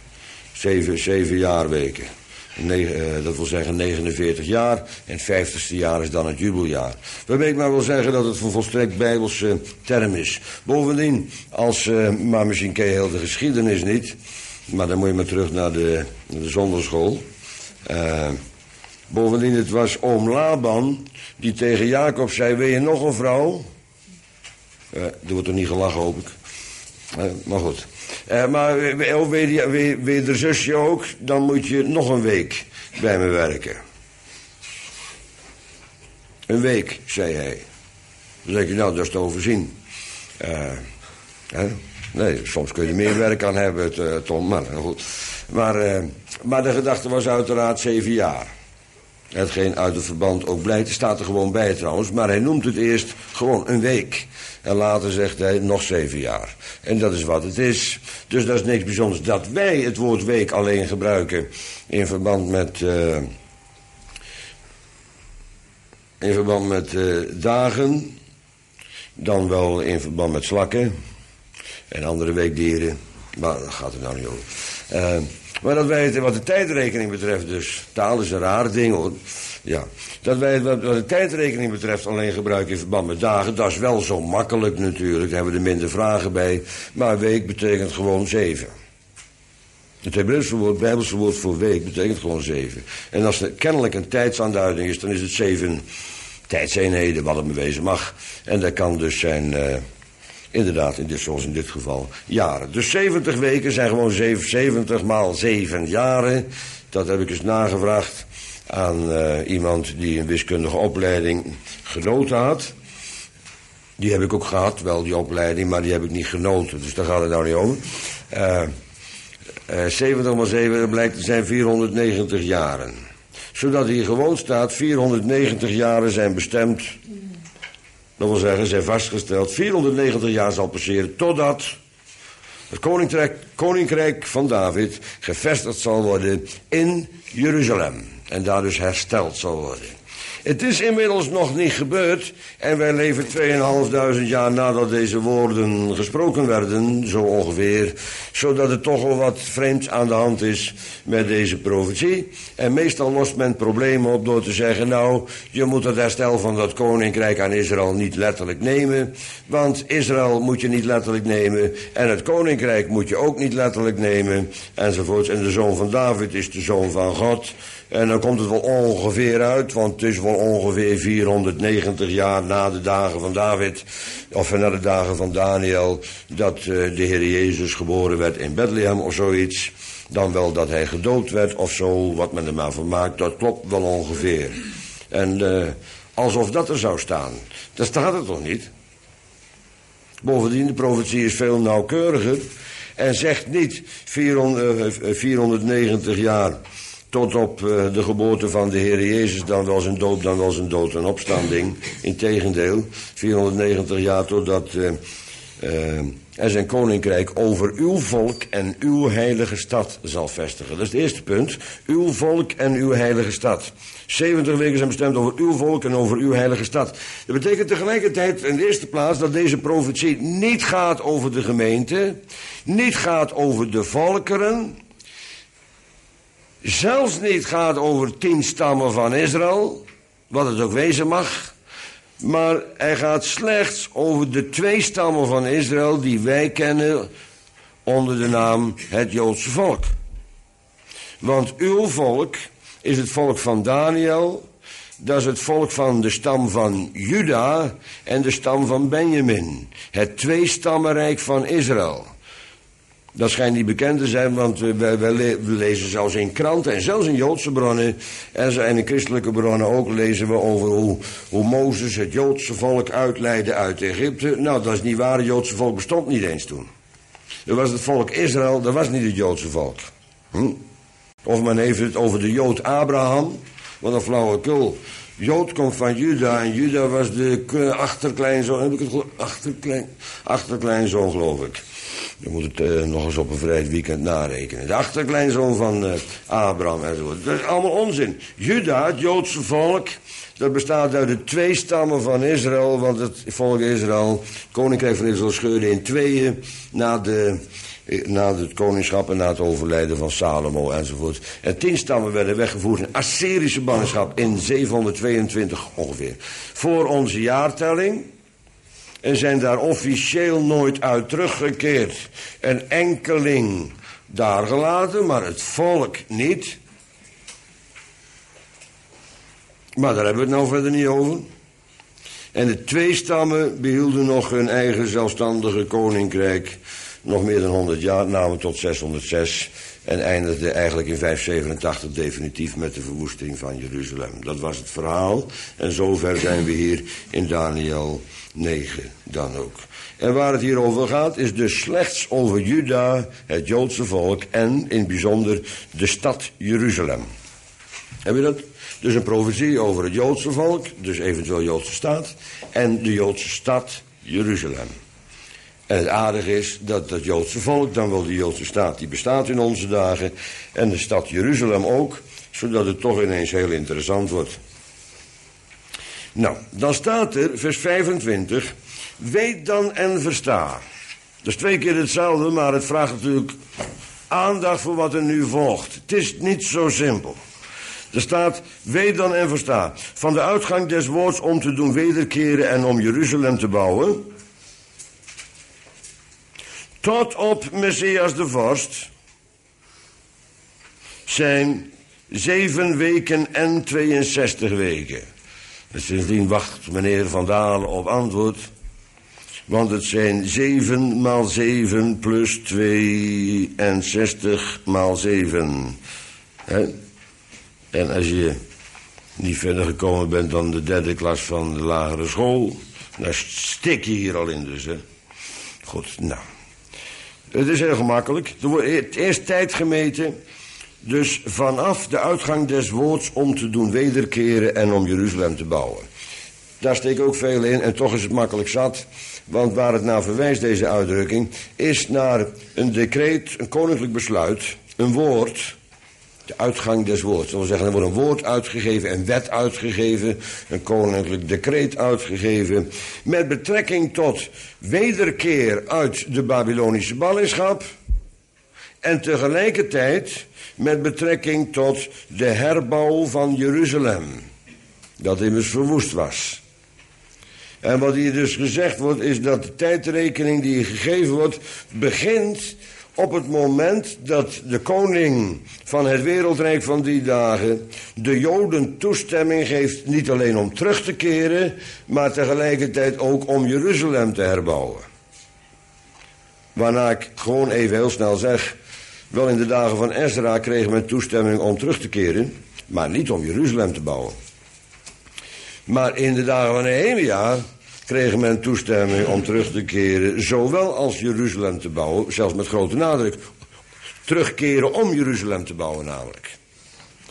7 jaarweken. Dat wil zeggen 49 jaar. En het 50ste jaar is dan het jubeljaar. Waarbij ik maar wil zeggen dat het een volstrekt bijbelse term is. Bovendien, maar misschien ken je heel de geschiedenis niet. Maar dan moet je maar terug naar de zonderschool. Bovendien, het was oom Laban die tegen Jacob zei: wil je nog een vrouw? Er wordt er niet gelachen, hoop ik. Maar goed. Maar wil je de zusje ook? Dan moet je nog een week bij me werken. Een week, zei hij. Dan zeg je, nou, dat is te overzien. Nee, soms kun je er meer werk aan hebben, Tom. Maar goed. Maar de gedachte was uiteraard 7 jaar. Hetgeen uit het verband ook blijkt, staat er gewoon bij trouwens. Maar hij noemt het eerst gewoon een week. En later zegt hij nog 7 jaar. En dat is wat het is. Dus dat is niks bijzonders. Dat wij het woord week alleen gebruiken in verband met dagen. Dan wel in verband met slakken. En andere weekdieren. Maar dat gaat er nou niet over. Maar dat wij het, wat de tijdrekening betreft dus, taal is een raar ding hoor. Ja, dat wij het wat de tijdrekening betreft alleen gebruiken in verband met dagen, dat is wel zo makkelijk natuurlijk, daar hebben we er minder vragen bij. Maar week betekent gewoon 7. Het Hebreeuwse woord, Bijbelse woord voor week betekent gewoon 7. En als er kennelijk een tijdsaanduiding is, dan is het 7 tijdseenheden wat het bewezen mag. En dat kan dus zijn, inderdaad, zoals in dit geval, jaren. Dus 70 weken zijn gewoon 70 maal 7 jaren. Dat heb ik eens nagevraagd aan iemand die een wiskundige opleiding genoten had. Die heb ik ook gehad, wel die opleiding, maar die heb ik niet genoten. Dus daar gaat het nou niet over. 70 maal 7 blijkt te zijn 490 jaren. Zodat hier gewoon staat, 490 jaren zijn bestemd. Dat wil zeggen, zijn vastgesteld, 490 jaar zal passeren totdat het koninkrijk van David gevestigd zal worden in Jeruzalem. En daar dus hersteld zal worden. Het is inmiddels nog niet gebeurd en wij leven 2500 jaar nadat deze woorden gesproken werden, zo ongeveer, zodat het toch wel wat vreemds aan de hand is met deze profetie. En meestal lost men problemen op door te zeggen, nou, je moet het herstel van dat koninkrijk aan Israël niet letterlijk nemen, want Israël moet je niet letterlijk nemen en het koninkrijk moet je ook niet letterlijk nemen, enzovoorts. En de zoon van David is de zoon van God. En dan komt het wel ongeveer uit, want het is wel ongeveer 490 jaar na de dagen van David, of na de dagen van Daniel, dat de Heer Jezus geboren werd in Bethlehem of zoiets. Dan wel dat hij gedood werd of zo, wat men er maar van maakt, dat klopt wel ongeveer. En alsof dat er zou staan, dat staat er toch niet? Bovendien, de profetie is veel nauwkeuriger en zegt niet 490 jaar tot op de geboorte van de Heer Jezus, dan wel zijn doop, dan wel zijn dood en opstanding. Integendeel, 490 jaar totdat hij zijn koninkrijk over uw volk en uw heilige stad zal vestigen. Dat is het eerste punt. Uw volk en uw heilige stad. 70 weken zijn bestemd over uw volk en over uw heilige stad. Dat betekent tegelijkertijd in de eerste plaats dat deze profetie niet gaat over de gemeente, niet gaat over de volkeren, zelfs niet gaat over 10 stammen van Israël, wat het ook wezen mag, maar hij gaat slechts over de 2 stammen van Israël die wij kennen onder de naam het Joodse volk. Want uw volk is het volk van Daniel, dat is het volk van de stam van Juda en de stam van Benjamin. Het 2-stammenrijk van Israël. Dat schijnt niet bekend te zijn, want we lezen zelfs in kranten en zelfs in Joodse bronnen en in christelijke bronnen ook lezen we over hoe Mozes het Joodse volk uitleidde uit Egypte. Nou, dat is niet waar, het Joodse volk bestond niet eens toen. Dat was het volk Israël, dat was niet het Joodse volk. Of men heeft het over de Jood Abraham, wat een flauwekul. Jood komt van Juda en Juda was de achterkleinzoon, heb ik het achterkleinzoon geloof ik. Je moet het nog eens op een vrij weekend narekenen. De achterkleinzoon van Abraham enzovoort. Dat is allemaal onzin. Juda, het Joodse volk, dat bestaat uit de 2 stammen van Israël. Want het volk Israël, het koninkrijk van Israël scheurde in tweeën na het koningschap en na het overlijden van Salomo enzovoort. En 10 stammen werden weggevoerd in Assyrische ballingschap in 722 ongeveer. Voor onze jaartelling. En zijn daar officieel nooit uit teruggekeerd. Een enkeling daar gelaten, maar het volk niet. Maar daar hebben we het nou verder niet over. En de 2 stammen behielden nog hun eigen zelfstandige koninkrijk. Nog meer dan 100 jaar, namelijk tot 606. En eindigde eigenlijk in 587 definitief met de verwoesting van Jeruzalem. Dat was het verhaal. En zover zijn we hier in Daniel 9 dan ook. En waar het hier over gaat is dus slechts over Juda, het Joodse volk en in het bijzonder de stad Jeruzalem. Heb je dat? Dus een profetie over het Joodse volk, dus eventueel Joodse staat, en de Joodse stad Jeruzalem. En het aardige is dat het Joodse volk, dan wel de Joodse staat, die bestaat in onze dagen, en de stad Jeruzalem ook, zodat het toch ineens heel interessant wordt. Nou, dan staat er, vers 25, weet dan en versta. Dat is 2 keer hetzelfde, maar het vraagt natuurlijk aandacht voor wat er nu volgt. Het is niet zo simpel. Er staat, weet dan en versta. Van de uitgang des woords om te doen wederkeren en om Jeruzalem te bouwen, tot op Messias de vorst, zijn 7 weken en 62 weken. En sindsdien wacht meneer Van Dalen op antwoord. Want het zijn 7 maal 7 plus 62 maal 7. En als je niet verder gekomen bent dan de 3e klas van de lagere school, dan stik je hier al in dus. Hè. Goed, nou. Het is heel gemakkelijk. Er wordt eerst tijd gemeten. Dus vanaf de uitgang des woords om te doen wederkeren en om Jeruzalem te bouwen. Daar steek ook veel in en toch is het makkelijk zat. Want waar het naar verwijst, deze uitdrukking, is naar een decreet, een koninklijk besluit, een woord, de uitgang des woords. Dat wil zeggen, er wordt een woord uitgegeven, een wet uitgegeven, een koninklijk decreet uitgegeven, met betrekking tot wederkeer uit de Babylonische ballingschap en tegelijkertijd met betrekking tot de herbouw van Jeruzalem, dat immers verwoest was. En wat hier dus gezegd wordt, is dat de tijdrekening die hier gegeven wordt, begint op het moment dat de koning van het wereldrijk van die dagen de Joden toestemming geeft, niet alleen om terug te keren, maar tegelijkertijd ook om Jeruzalem te herbouwen. Waarna ik gewoon even heel snel zeg, wel in de dagen van Ezra kreeg men toestemming om terug te keren, maar niet om Jeruzalem te bouwen. Maar in de dagen van Nehemia kreeg men toestemming om terug te keren, zowel als Jeruzalem te bouwen, zelfs met grote nadruk. Terugkeren om Jeruzalem te bouwen namelijk.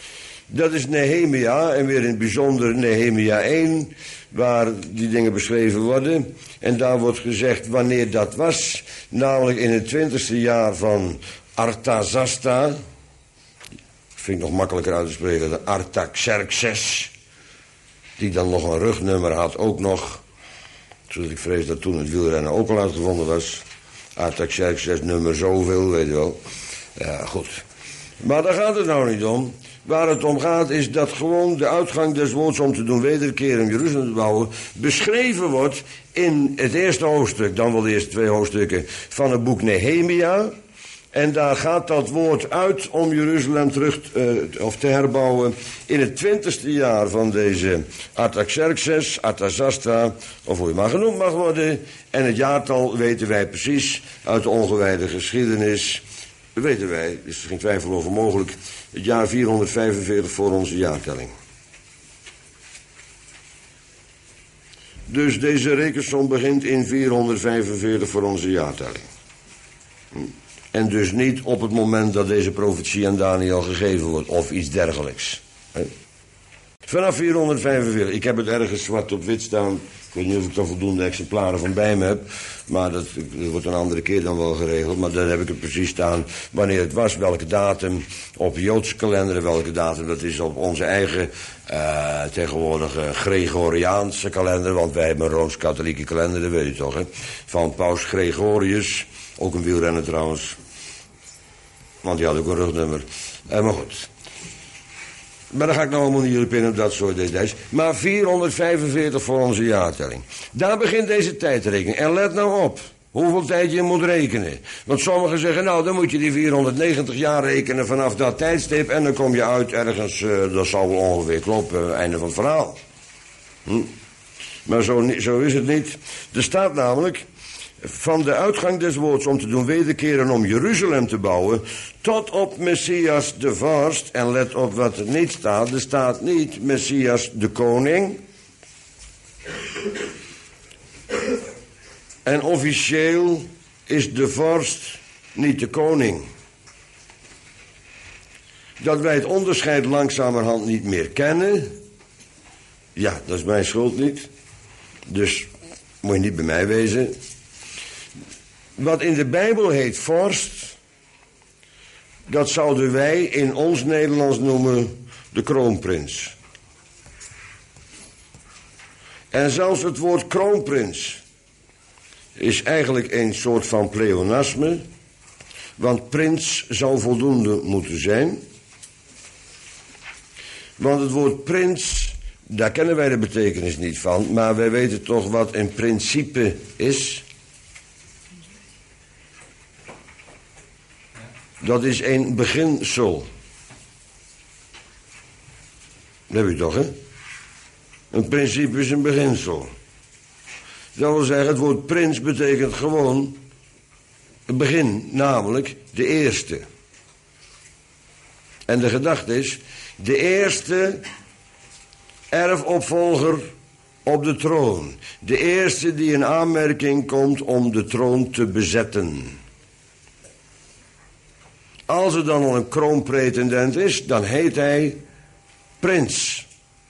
Dat is Nehemia, en weer in het bijzonder Nehemia 1, waar die dingen beschreven worden. En daar wordt gezegd wanneer dat was, namelijk in het 20e jaar van Artazasta. Vind ik nog makkelijker uit te spreken dan Artaxerxes, die dan nog een rugnummer had ook nog, zodat ik vrees dat toen het wielrennen ook al uitgevonden was. Artaxerxes nummer zoveel, weet je wel. Ja, goed. Maar daar gaat het nou niet om. Waar het om gaat is dat gewoon de uitgang des woords om te doen wederkeren om Jeruzalem te bouwen beschreven wordt in het eerste hoofdstuk, dan wel de eerste 2 hoofdstukken van het boek Nehemia. En daar gaat dat woord uit om Jeruzalem terug te herbouwen in het 20e jaar van deze Artaxerxes, Artazasta, of hoe je maar genoemd mag worden. En het jaartal weten wij precies uit de ongewijde geschiedenis. Dat weten wij, er is geen twijfel over mogelijk. Het jaar 445 voor onze jaartelling. Dus deze rekensom begint in 445 voor onze jaartelling. En dus niet op het moment dat deze profetie aan Daniel gegeven wordt, of iets dergelijks. Vanaf 445, ik heb het ergens zwart op wit staan. Ik weet niet of ik er voldoende exemplaren van bij me heb. Maar dat wordt een andere keer dan wel geregeld. Maar dan heb ik het precies staan wanneer het was, welke datum. Op Joodse kalender, welke datum. Dat is op onze eigen tegenwoordige Gregoriaanse kalender. Want wij hebben een Rooms-Katholieke kalender, dat weet je toch, hè. Van Paus Gregorius. Ook een wielrenner trouwens. Want die had ook een rugnummer. Maar goed. Maar daar ga ik nou allemaal niet op in op dat soort details. Maar 445 voor onze jaartelling. Daar begint deze tijdrekening. En let nou op hoeveel tijd je moet rekenen. Want sommigen zeggen, nou dan moet je die 490 jaar rekenen vanaf dat tijdstip. En dan kom je uit ergens, dat zal wel ongeveer kloppen, einde van het verhaal. Maar zo is het niet. Er staat namelijk, van de uitgang des woords om te doen wederkeren om Jeruzalem te bouwen, tot op Messias de vorst. En let op wat er niet staat. Er staat niet Messias de koning. En officieel is de vorst niet de koning. Dat wij het onderscheid langzamerhand niet meer kennen, ja, dat is mijn schuld niet. Dus moet je niet bij mij wezen. Wat in de Bijbel heet vorst, dat zouden wij in ons Nederlands noemen de kroonprins. En zelfs het woord kroonprins is eigenlijk een soort van pleonasme, want prins zou voldoende moeten zijn. Want het woord prins, daar kennen wij de betekenis niet van, maar wij weten toch wat een principe is. Dat is een beginsel. Dat heb je toch, hè? Een principe is een beginsel. Dat wil zeggen, het woord prins betekent gewoon het begin, namelijk de eerste. En de gedachte is, de eerste erfopvolger op de troon. De eerste die in aanmerking komt om de troon te bezetten. Als er dan al een kroonpretendent is, dan heet hij prins.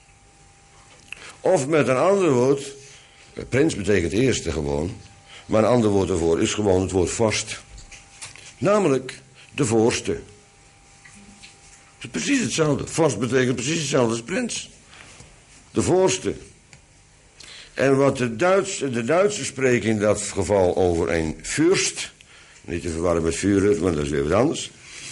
Of met een ander woord, prins betekent eerste gewoon, maar een ander woord ervoor is gewoon het woord vorst. Namelijk de voorste. Het is precies hetzelfde. Vorst betekent precies hetzelfde als prins. De voorste. En wat de Duitsers spreken in dat geval over een fürst, niet te verwarren met Führer, want dat is weer wat anders.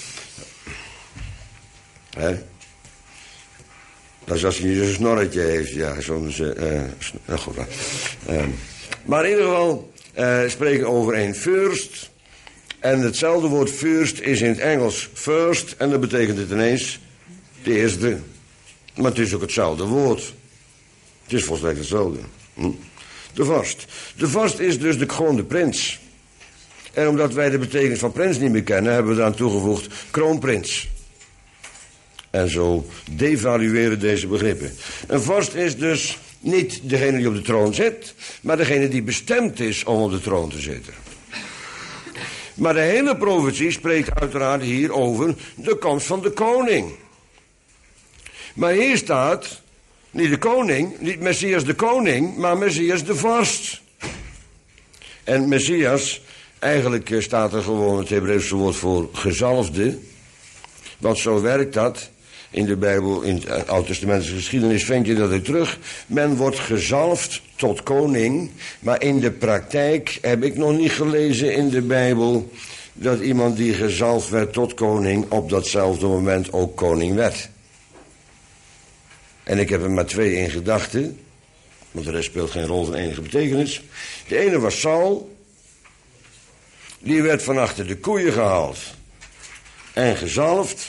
Hè? Dat is als hij niet zo'n snorretje heeft, ja, soms. Goed, maar in ieder geval spreken over een fürst. En hetzelfde woord fürst is in het Engels first. En dat betekent het ineens de eerste. Maar het is ook hetzelfde woord. Het is volstrekt hetzelfde. De vorst. De vorst is dus gewoon de prins. En omdat wij de betekenis van prins niet meer kennen, hebben we eraan toegevoegd kroonprins. En zo devalueren deze begrippen. Een vorst is dus niet degene die op de troon zit, maar degene die bestemd is om op de troon te zitten. Maar de hele profetie spreekt uiteraard hier over de komst van de koning. Maar hier staat, niet de koning, niet Messias de koning, maar Messias de vorst. En Messias, eigenlijk staat er gewoon het Hebreeuwse woord voor gezalfde. Want zo werkt dat. In de Bijbel, in de Oud-testamentische geschiedenis vind je dat ook terug. Men wordt gezalfd tot koning, maar in de praktijk heb ik nog niet gelezen in de Bijbel dat iemand die gezalfd werd tot koning op datzelfde moment ook koning werd. En ik heb er maar 2 in gedachten, want de rest speelt geen rol van enige betekenis. De ene was Saul, die werd van achter de koeien gehaald en gezalfd.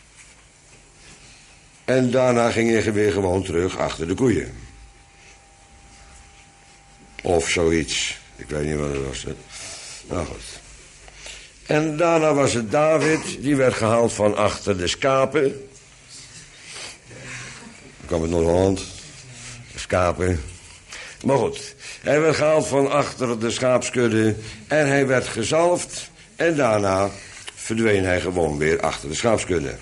En daarna ging hij weer gewoon terug achter de koeien. Of zoiets. Ik weet niet wat het was. Nou goed. En daarna was het David. Die werd gehaald van achter de schapen. Dan kwam het Noord-Holland. Schapen. Maar goed. Hij werd gehaald van achter de schaapskudde. En hij werd gezalfd. En daarna verdween hij gewoon weer achter de schaapskudde.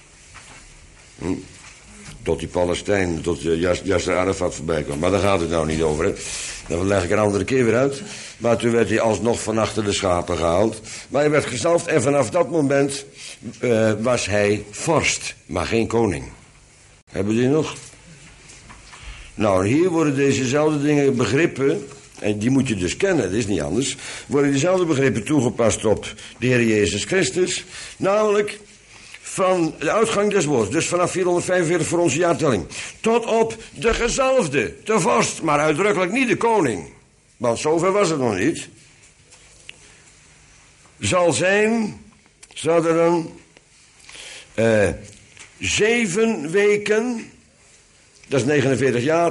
Tot die Palestijn, tot Yasser Arafat voorbij kwam. Maar daar gaat het nou niet over, hè. Dat leg ik een andere keer weer uit. Maar toen werd hij alsnog van achter de schapen gehaald. Maar hij werd gezalfd en vanaf dat moment was hij vorst, maar geen koning. Hebben die nog? Nou, hier worden dezezelfde dingen begrippen, en die moet je dus kennen, dat is niet anders, worden dezelfde begrippen toegepast op de Heer Jezus Christus. Namelijk van de uitgang des woords, dus vanaf 445 voor onze jaartelling, tot op de gezalfde, de vorst, maar uitdrukkelijk niet de koning. Want zover was het nog niet. Zal zijn, staat er dan, 7 weken, dat is 49 jaar,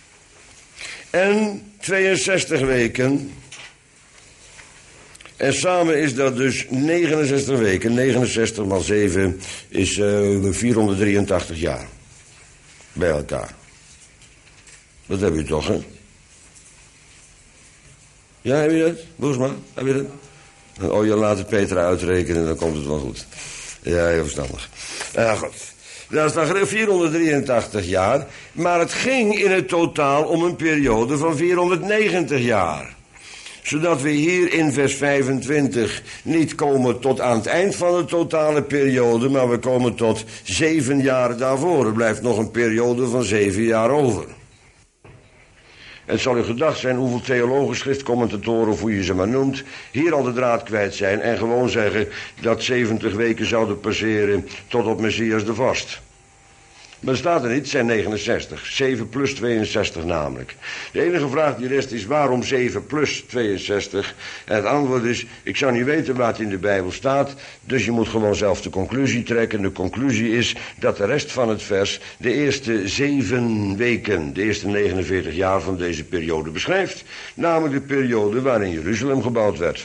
en 62 weken. En samen is dat dus 69 weken. 69 maal 7 is 483 jaar. Bij elkaar. Dat heb je toch, hè? Ja, heb je dat? Boersma, heb je dat? Oh, je laat het Petra uitrekenen, dan komt het wel goed. Ja, heel verstandig. Ja, goed. Dat is dan 483 jaar. Maar het ging in het totaal om een periode van 490 jaar. Zodat we hier in vers 25 niet komen tot aan het eind van de totale periode, maar we komen tot 7 jaar daarvoor. Er blijft nog een periode van 7 jaar over. Het zal u gedacht zijn hoeveel theologen, schriftcommentatoren, of hoe je ze maar noemt, hier al de draad kwijt zijn en gewoon zeggen dat 70 weken zouden passeren tot op Messias de vorst. Maar dat staat er niet, het zijn 69. 7 plus 62 namelijk. De enige vraag die rest is waarom 7 plus 62? En het antwoord is, ik zou niet weten waar het in de Bijbel staat. Dus je moet gewoon zelf de conclusie trekken. De conclusie is dat de rest van het vers de eerste 7 weken, de eerste 49 jaar van deze periode beschrijft. Namelijk de periode waarin Jeruzalem gebouwd werd.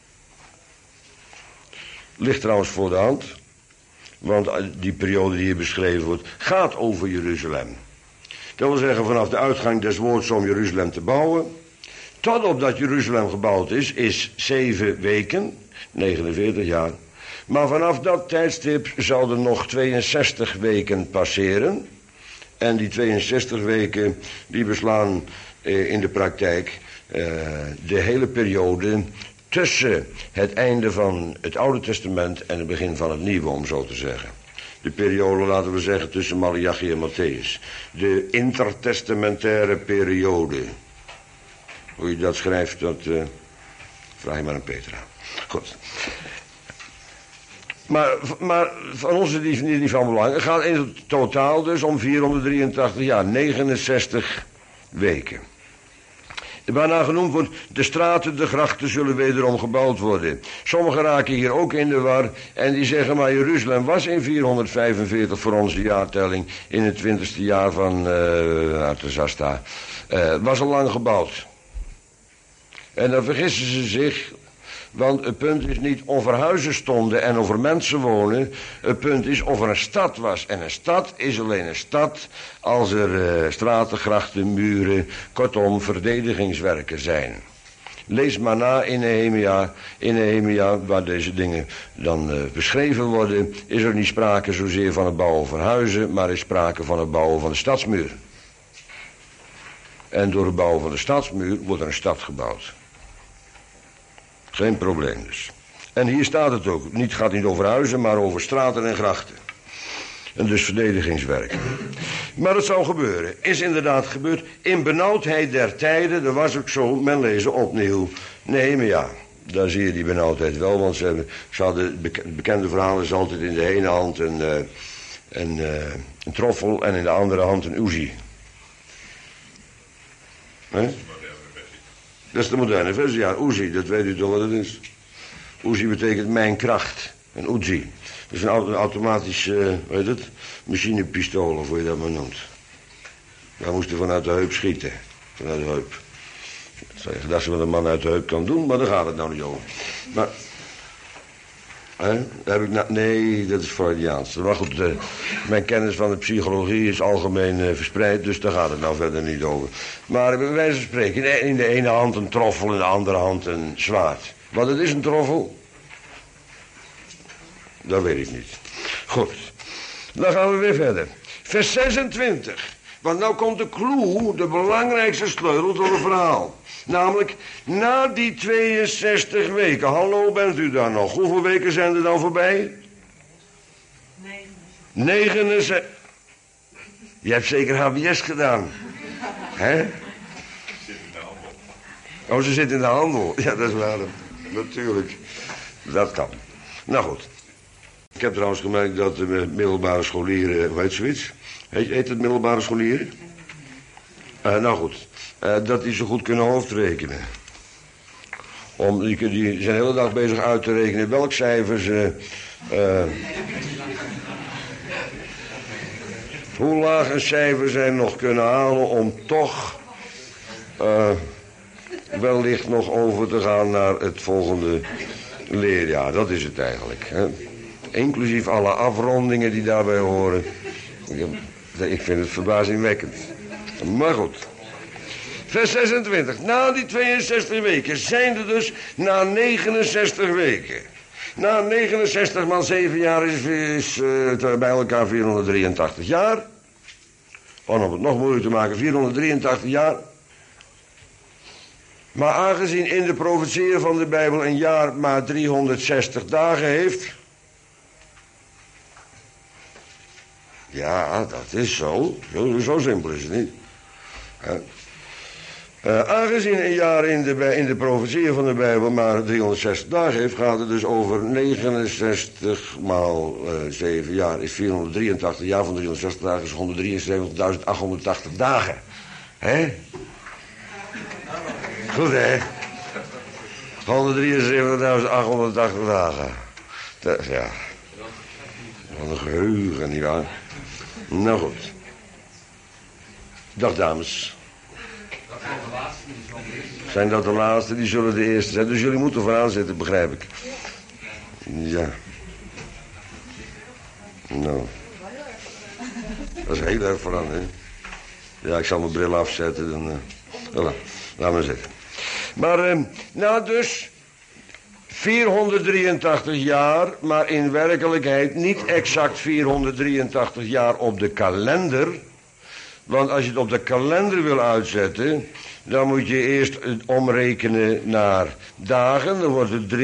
Ligt trouwens voor de hand. Want die periode die hier beschreven wordt, gaat over Jeruzalem. Dat wil zeggen, vanaf de uitgang des woords om Jeruzalem te bouwen, tot op dat Jeruzalem gebouwd is 7 weken, 49 jaar. Maar vanaf dat tijdstip zouden nog 62 weken passeren. En die 62 weken, die beslaan in de praktijk de hele periode tussen het einde van het Oude Testament en het begin van het Nieuwe, om zo te zeggen. De periode, laten we zeggen, tussen Maleachi en Matthäus. De intertestamentaire periode. Hoe je dat schrijft, dat vraag je maar aan Petra. Goed. Maar van ons is het niet van belang. Het gaat in het totaal dus om 483 jaar, 69 weken. Waarna genoemd wordt, de straten, de grachten zullen wederom gebouwd worden. Sommigen raken hier ook in de war en die zeggen, maar Jeruzalem was in 445 voor onze jaartelling, in het 20e jaar van Artasasta, was al lang gebouwd. En dan vergissen ze zich, want het punt is niet of er huizen stonden en of er mensen wonen. Het punt is of er een stad was. En een stad is alleen een stad als er straten, grachten, muren, kortom verdedigingswerken zijn. Lees maar na in Nehemia. In Nehemia, waar deze dingen dan beschreven worden, is er niet sprake zozeer van het bouwen van huizen, maar is sprake van het bouwen van de stadsmuur. En door het bouwen van de stadsmuur wordt er een stad gebouwd. Geen probleem dus. En hier staat het ook. Het gaat niet over huizen, maar over straten en grachten. En dus verdedigingswerk. Maar het zou gebeuren. Is inderdaad gebeurd. In benauwdheid der tijden. Dat was ook zo. Men lezen opnieuw. Nehemia. Daar zie je die benauwdheid wel. Want ze hadden het bekende verhaal is altijd in de ene hand een troffel. En in de andere hand een Uzi. Dat is de moderne versie. Ja, Uzi. Dat weet u toch wat het is. Uzi betekent mijn kracht. Een Uzi. Dat is een automatisch, machinepistool, of hoe je dat maar noemt. Wij moesten vanuit de heup schieten. Vanuit de heup. Dat ze wat een man uit de heup kan doen, maar daar gaat het nou niet over. Maar, nee, dat is Freudiaans. Maar goed, mijn kennis van de psychologie is algemeen verspreid, dus daar gaat het nou verder niet over. Maar bij wijze van spreken, in de ene hand een troffel, in de andere hand een zwaard. Wat het is, een troffel? Dat weet ik niet. Goed. Dan gaan we weer verder. Vers 26. Want nou komt de clue, de belangrijkste sleutel tot het verhaal. Namelijk, na die 62 weken. Hallo, bent u daar nog? Hoeveel weken zijn er dan voorbij? 69. Je hebt zeker HBS gedaan. Hè? Oh, ze zit in de handel. Ja, dat is waar. Natuurlijk. Dat kan. Nou goed. Ik heb trouwens gemerkt dat de middelbare scholieren, hoe heet zoiets? Heet het middelbare scholieren? Nou goed, dat die zo goed kunnen hoofdrekenen. Die zijn de hele dag bezig uit te rekenen welk cijfer ze... hoe laag een cijfer zij nog kunnen halen om toch... wellicht nog over te gaan naar het volgende leerjaar. Dat is het eigenlijk, hè. Inclusief alle afrondingen die daarbij horen. Ik vind het verbazingwekkend. Maar goed. Vers 26. Na die 62 weken zijn er dus na 69 weken. Na 69 maal 7 jaar is bij elkaar 483 jaar. Om het nog moeilijk te maken, 483 jaar. Maar aangezien in de profetieën van de Bijbel een jaar maar 360 dagen heeft... Ja, dat is zo. Zo simpel is het niet. Aangezien een jaar in de profetieën van de Bijbel maar 360 dagen heeft... gaat het dus over 69 maal 7 jaar is 483 jaar van 360 dagen is 173.880 dagen. Hè? Goed, hè? 173.880 dagen. Dat, ja. Wat een geheugen, nietwaar? Nou goed. Dag, dames. Zijn dat de laatste? Die zullen de eerste zijn. Dus jullie moeten vooraan zitten, begrijp ik. Ja. Nou. Dat is heel erg vooraan, hè? Ja, ik zal mijn bril afzetten. Dan, laat maar zitten. Maar, nou dus... 483 jaar, maar in werkelijkheid niet exact 483 jaar op de kalender. Want als je het op de kalender wil uitzetten, dan moet je eerst omrekenen naar dagen. Dan wordt het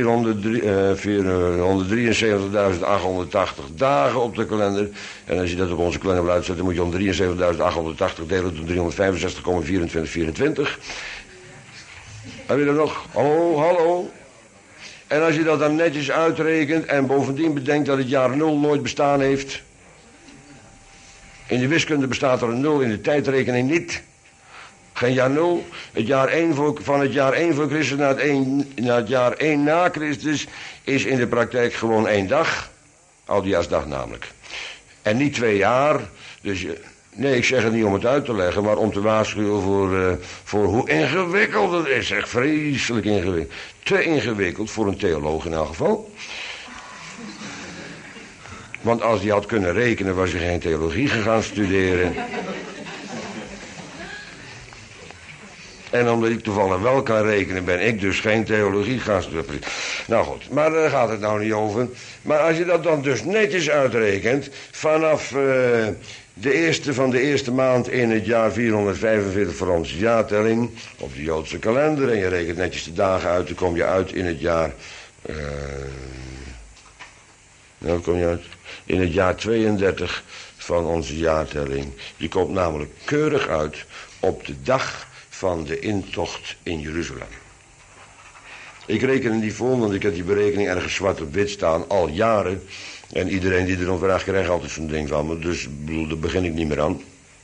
473.880 dagen op de kalender. En als je dat op onze kalender wil uitzetten, moet je om 73.880 delen door 365,2424. Heb je dat nog? Hallo, hallo? En als je dat dan netjes uitrekent en bovendien bedenkt dat het jaar 0 nooit bestaan heeft. In de wiskunde bestaat er een 0, in de tijdrekening niet. Geen jaar 0. Van het jaar 1 voor Christus naar het jaar 1 na Christus is in de praktijk gewoon 1 dag. Oudejaarsdag namelijk. En niet 2 jaar. Dus nee, ik zeg het niet om het uit te leggen, maar om te waarschuwen voor hoe ingewikkeld het is. Echt vreselijk ingewikkeld. Te ingewikkeld voor een theoloog in elk geval. Want als hij had kunnen rekenen, was hij geen theologie gegaan studeren. En omdat ik toevallig wel kan rekenen, ben ik dus geen theologiegast. Nou goed, maar daar gaat het nou niet over. Maar als je dat dan dus netjes uitrekent, vanaf de eerste van de eerste maand in het jaar 445 voor onze jaartelling, op de Joodse kalender, en je rekent netjes de dagen uit, dan kom je uit in het jaar... nou kom je uit in het jaar 32 van onze jaartelling. Je komt namelijk keurig uit op de dag van de intocht in Jeruzalem. Ik reken er niet voor, want ik heb die berekening ergens zwart op wit staan, al jaren. En iedereen die erom vraagt, krijgt altijd zo'n ding van me. Dus daar begin ik niet meer aan.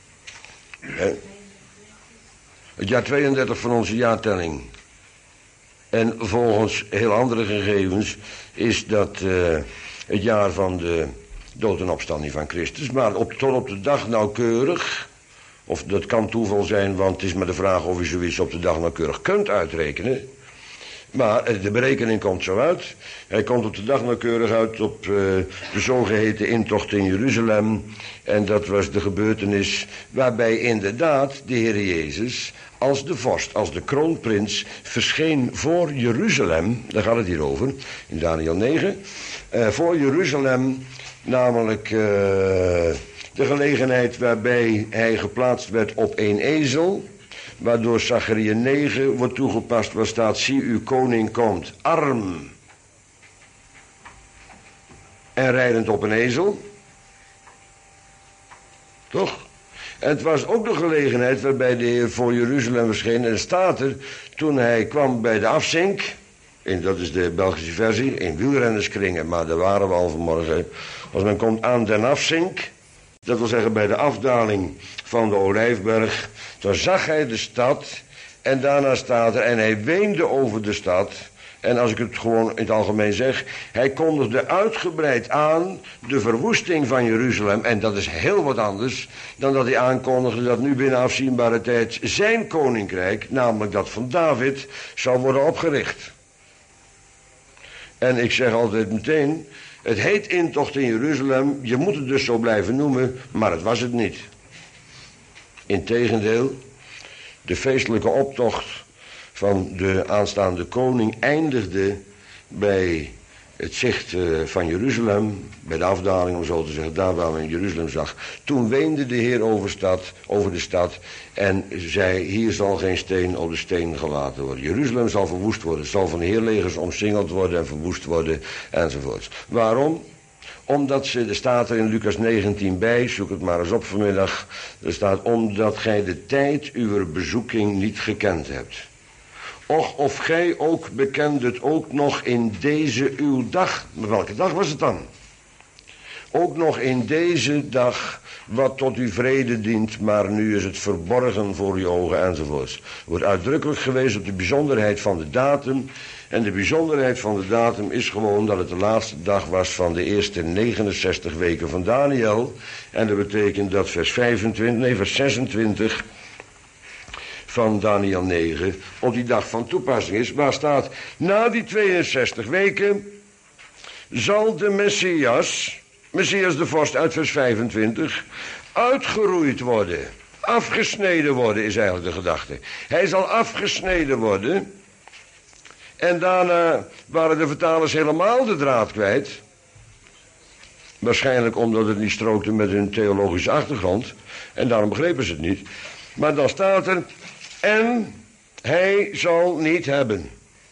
Het jaar 32 van onze jaartelling. En volgens heel andere gegevens is dat het jaar van de dood en opstanding van Christus. Maar tot op de dag nauwkeurig, of dat kan toeval zijn, want het is maar de vraag of je zoiets op de dag nauwkeurig kunt uitrekenen. Maar de berekening komt zo uit. Hij komt op de dag nauwkeurig uit op de zogeheten intocht in Jeruzalem. En dat was de gebeurtenis waarbij inderdaad de Heer Jezus als de vorst, als de kroonprins, verscheen voor Jeruzalem. Daar gaat het hier over, in Daniel 9. Voor Jeruzalem, namelijk de gelegenheid waarbij hij geplaatst werd op een ezel, waardoor Zacharia 9 wordt toegepast, waar staat: zie uw koning komt, arm en rijdend op een ezel. Toch? En het was ook de gelegenheid waarbij de Heer voor Jeruzalem verscheen. En staat er, toen hij kwam bij de afzink, en dat is de Belgische versie, in wielrennerskringen, maar daar waren we al vanmorgen. Als men komt aan den afzink, dat wil zeggen bij de afdaling van de Olijfberg, toen zag hij de stad en daarna staat er, en hij weende over de stad. En als ik het gewoon in het algemeen zeg, hij kondigde uitgebreid aan de verwoesting van Jeruzalem. En dat is heel wat anders dan dat hij aankondigde dat nu binnen afzienbare tijd zijn koninkrijk, namelijk dat van David, zou worden opgericht. En ik zeg altijd meteen, het heet intocht in Jeruzalem, je moet het dus zo blijven noemen, maar het was het niet. Integendeel, de feestelijke optocht van de aanstaande koning eindigde bij het zicht van Jeruzalem, bij de afdaling om zo te zeggen, daar waar men Jeruzalem zag. Toen weende de Heer over de stad en zei: hier zal geen steen op de steen gelaten worden. Jeruzalem zal verwoest worden, zal van heerlegers omsingeld worden en verwoest worden enzovoort. Waarom? Omdat er staat er in Lucas 19 bij, zoek het maar eens op vanmiddag, er staat: omdat gij de tijd uw bezoeking niet gekend hebt. Och, of gij ook bekendet ook nog in deze uw dag. Maar welke dag was het dan? Ook nog in deze dag wat tot uw vrede dient, maar nu is het verborgen voor uw ogen enzovoorts. Er wordt uitdrukkelijk gewezen op de bijzonderheid van de datum. En de bijzonderheid van de datum is gewoon dat het de laatste dag was van de eerste 69 weken van Daniel. En dat betekent dat vers 26 van Daniel 9 op die dag van toepassing is, waar staat: na die 62 weken zal de Messias de vorst uit vers 25, uitgeroeid worden. Afgesneden worden is eigenlijk de gedachte. Hij zal afgesneden worden. En daarna waren de vertalers helemaal de draad kwijt. Waarschijnlijk omdat het niet strookte met hun theologische achtergrond. En daarom begrepen ze het niet. Maar dan staat er: en hij zal niet hebben.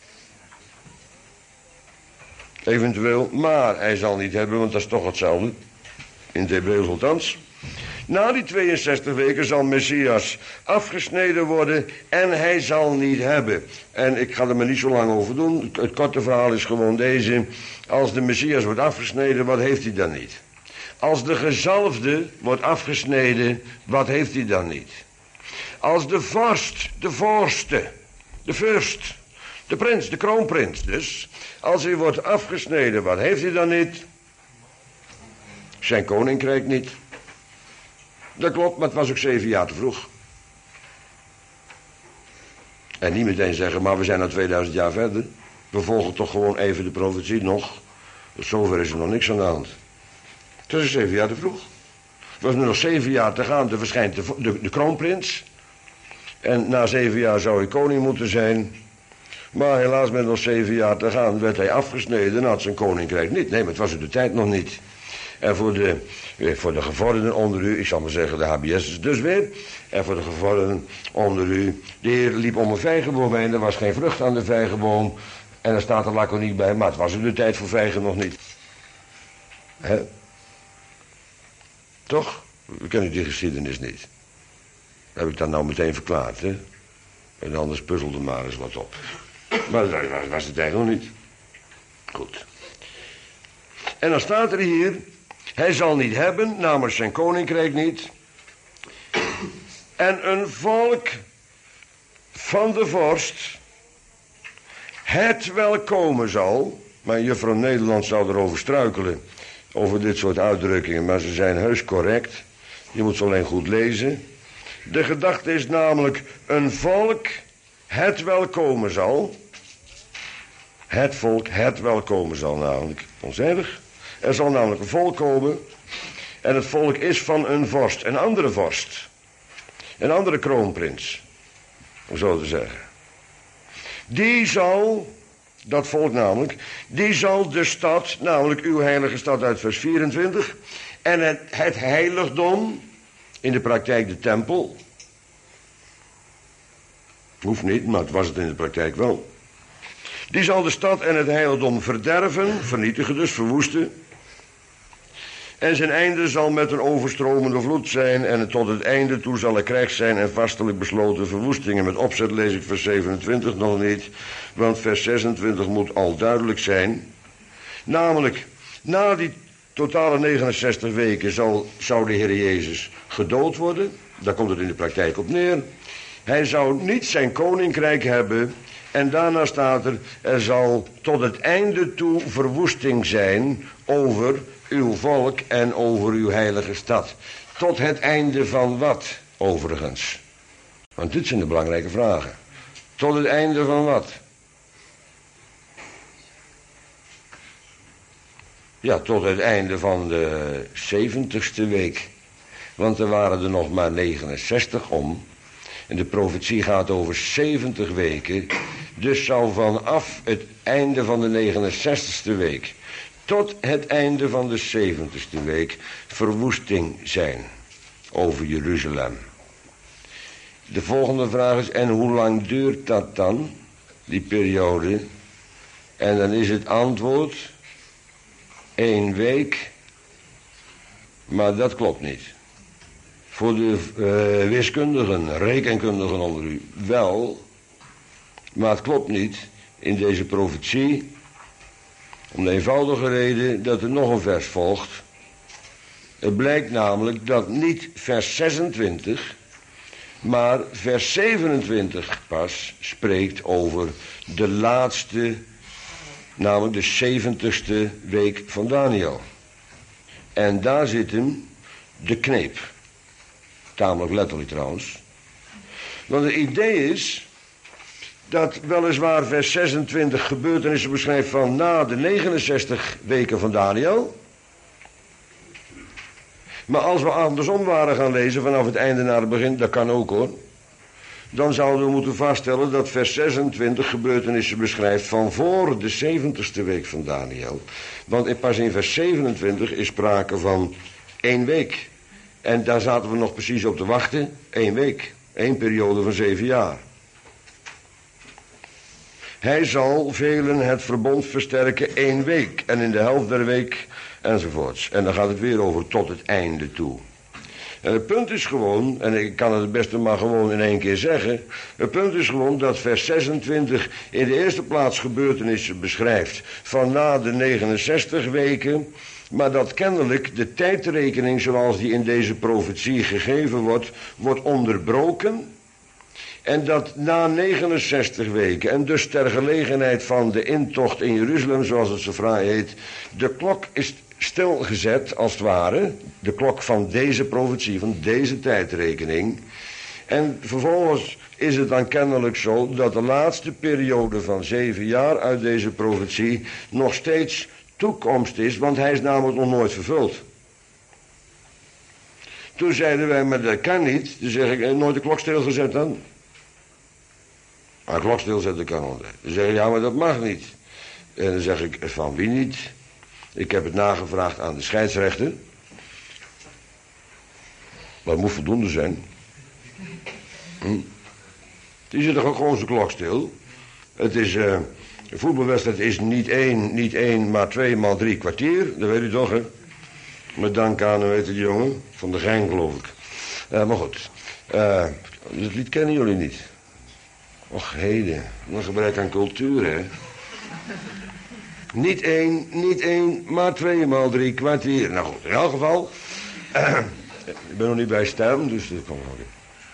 Eventueel, maar hij zal niet hebben, want dat is toch hetzelfde. In het Hebreeuws althans. Na die 62 weken zal Messias afgesneden worden en hij zal niet hebben. En ik ga er maar niet zo lang over doen. Het korte verhaal is gewoon deze. Als de Messias wordt afgesneden, wat heeft hij dan niet? Als de gezalfde wordt afgesneden, wat heeft hij dan niet? Als de vorst, de voorste, de vorst, de prins, de kroonprins dus, als hij wordt afgesneden, wat heeft hij dan niet? Zijn koninkrijk niet. Dat klopt, maar het was ook 7 jaar te vroeg. En niet meteen zeggen, maar we zijn al 2000 jaar verder. We volgen toch gewoon even de profetie nog. Dus zover is er nog niks aan de hand. Het is 7 jaar te vroeg. Er was nu nog 7 jaar te gaan, er verschijnt de kroonprins. En na 7 jaar zou hij koning moeten zijn. Maar helaas met nog 7 jaar te gaan werd hij afgesneden en had zijn koninkrijk niet. Nee, maar het was in de tijd nog niet. En voor de gevorderden onder u, ik zal maar zeggen de HBS'ers dus weer. En voor de gevorderden onder u, de Heer liep om een vijgenboom heen. Er was geen vrucht aan de vijgenboom. En er staat er laconiek bij, maar het was in de tijd voor vijgen nog niet. Hè? Toch? We kennen die geschiedenis niet. Dat heb ik dan nou meteen verklaard, hè? En anders puzzelde maar eens wat op. Maar dat was de tijd nog niet. Goed. En dan staat er hier, hij zal niet hebben, namens zijn koninkrijk niet. En een volk van de vorst, het wel komen zal. Mijn juffrouw Nederland zou erover struikelen, over dit soort uitdrukkingen, maar ze zijn heus correct. Je moet ze alleen goed lezen. De gedachte is namelijk, een volk, het wel komen zal. Het volk, het wel komen zal namelijk, onzijdig. Er zal namelijk een volk komen. En het volk is van een vorst, een andere vorst. Een andere kroonprins, om zo te zeggen. Die zal, dat volk namelijk, die zal de stad, namelijk uw heilige stad uit vers 24... en het heiligdom, in de praktijk de tempel. Hoeft niet, maar het was het in de praktijk wel. Die zal de stad en het heiligdom verderven, vernietigen dus, verwoesten. En zijn einde zal met een overstromende vloed zijn. En tot het einde toe zal er krijg zijn en vastelijk besloten verwoestingen. Met opzet lees ik vers 27 nog niet. Want vers 26 moet al duidelijk zijn. Namelijk, na die totale 69 weken zou de Heer Jezus gedood worden. Daar komt het in de praktijk op neer. Hij zou niet zijn koninkrijk hebben. En daarna staat er zal tot het einde toe verwoesting zijn over uw volk en over uw heilige stad. Tot het einde van wat, overigens? Want dit zijn de belangrijke vragen. Tot het einde van wat? Ja, tot het einde van de 70ste week. Want er waren er nog maar 69 om. En de profetie gaat over 70 weken. Dus zou vanaf het einde van de 69ste week tot het einde van de 70ste week verwoesting zijn over Jeruzalem. De volgende vraag is, en hoe lang duurt dat dan, die periode? En dan is het antwoord 1 week, maar dat klopt niet. Voor de wiskundigen, rekenkundigen onder u wel, maar het klopt niet in deze profetie. Om de eenvoudige reden dat er nog een vers volgt. Het blijkt namelijk dat niet vers 26, maar vers 27 pas spreekt over de laatste, namelijk de 70ste week van Daniel. En daar zit hem de kneep. Tamelijk letterlijk trouwens. Want het idee is dat weliswaar vers 26 gebeurtenissen beschrijft van na de 69 weken van Daniel. Maar als we andersom waren gaan lezen vanaf het einde naar het begin, dat kan ook hoor. Dan zouden we moeten vaststellen dat vers 26 gebeurtenissen beschrijft van voor de 70ste week van Daniel. Want pas in vers 27 is sprake van 1 week. En daar zaten we nog precies op te wachten. 1 week. 1 periode van 7 jaar. Hij zal velen het verbond versterken 1 week. En in de helft der week enzovoorts. En dan gaat het weer over tot het einde toe. En het punt is gewoon, en ik kan het beste maar gewoon in 1 keer zeggen. Het punt is gewoon dat vers 26 in de eerste plaats gebeurtenissen beschrijft van na de 69 weken. Maar dat kennelijk de tijdrekening zoals die in deze profetie gegeven wordt onderbroken. En dat na 69 weken, en dus ter gelegenheid van de intocht in Jeruzalem, zoals het zo fraai heet, de klok is stilgezet, als het ware, de klok van deze profetie, van deze tijdrekening. En vervolgens is het dan kennelijk zo dat de laatste periode van 7 jaar uit deze profetie nog steeds toekomst is, want hij is namelijk nog nooit vervuld. Toen zeiden wij, maar dat kan niet. Toen zeg ik, nooit de klok stilgezet dan? Maar klok stilzetten kan onder. Dan zeg je, ja, maar dat mag niet. En dan zeg ik, van wie niet? Ik heb het nagevraagd aan de scheidsrechter. Maar het moet voldoende zijn. Die zit toch gewoon zijn klok stil. Het is, een voetbalwedstrijd is niet één, maar 2 maal 3 kwartier. Dat weet u toch, hè? Met dank aan, weet je, die jongen, van de Gein, geloof ik. Maar goed, dat lied kennen jullie niet. Och, heden, een gebrek aan cultuur, hè? Niet één, maar 2 maal 3 kwartier. Nou goed, in elk geval, ik ben nog niet bij stem, dus dat kan wel.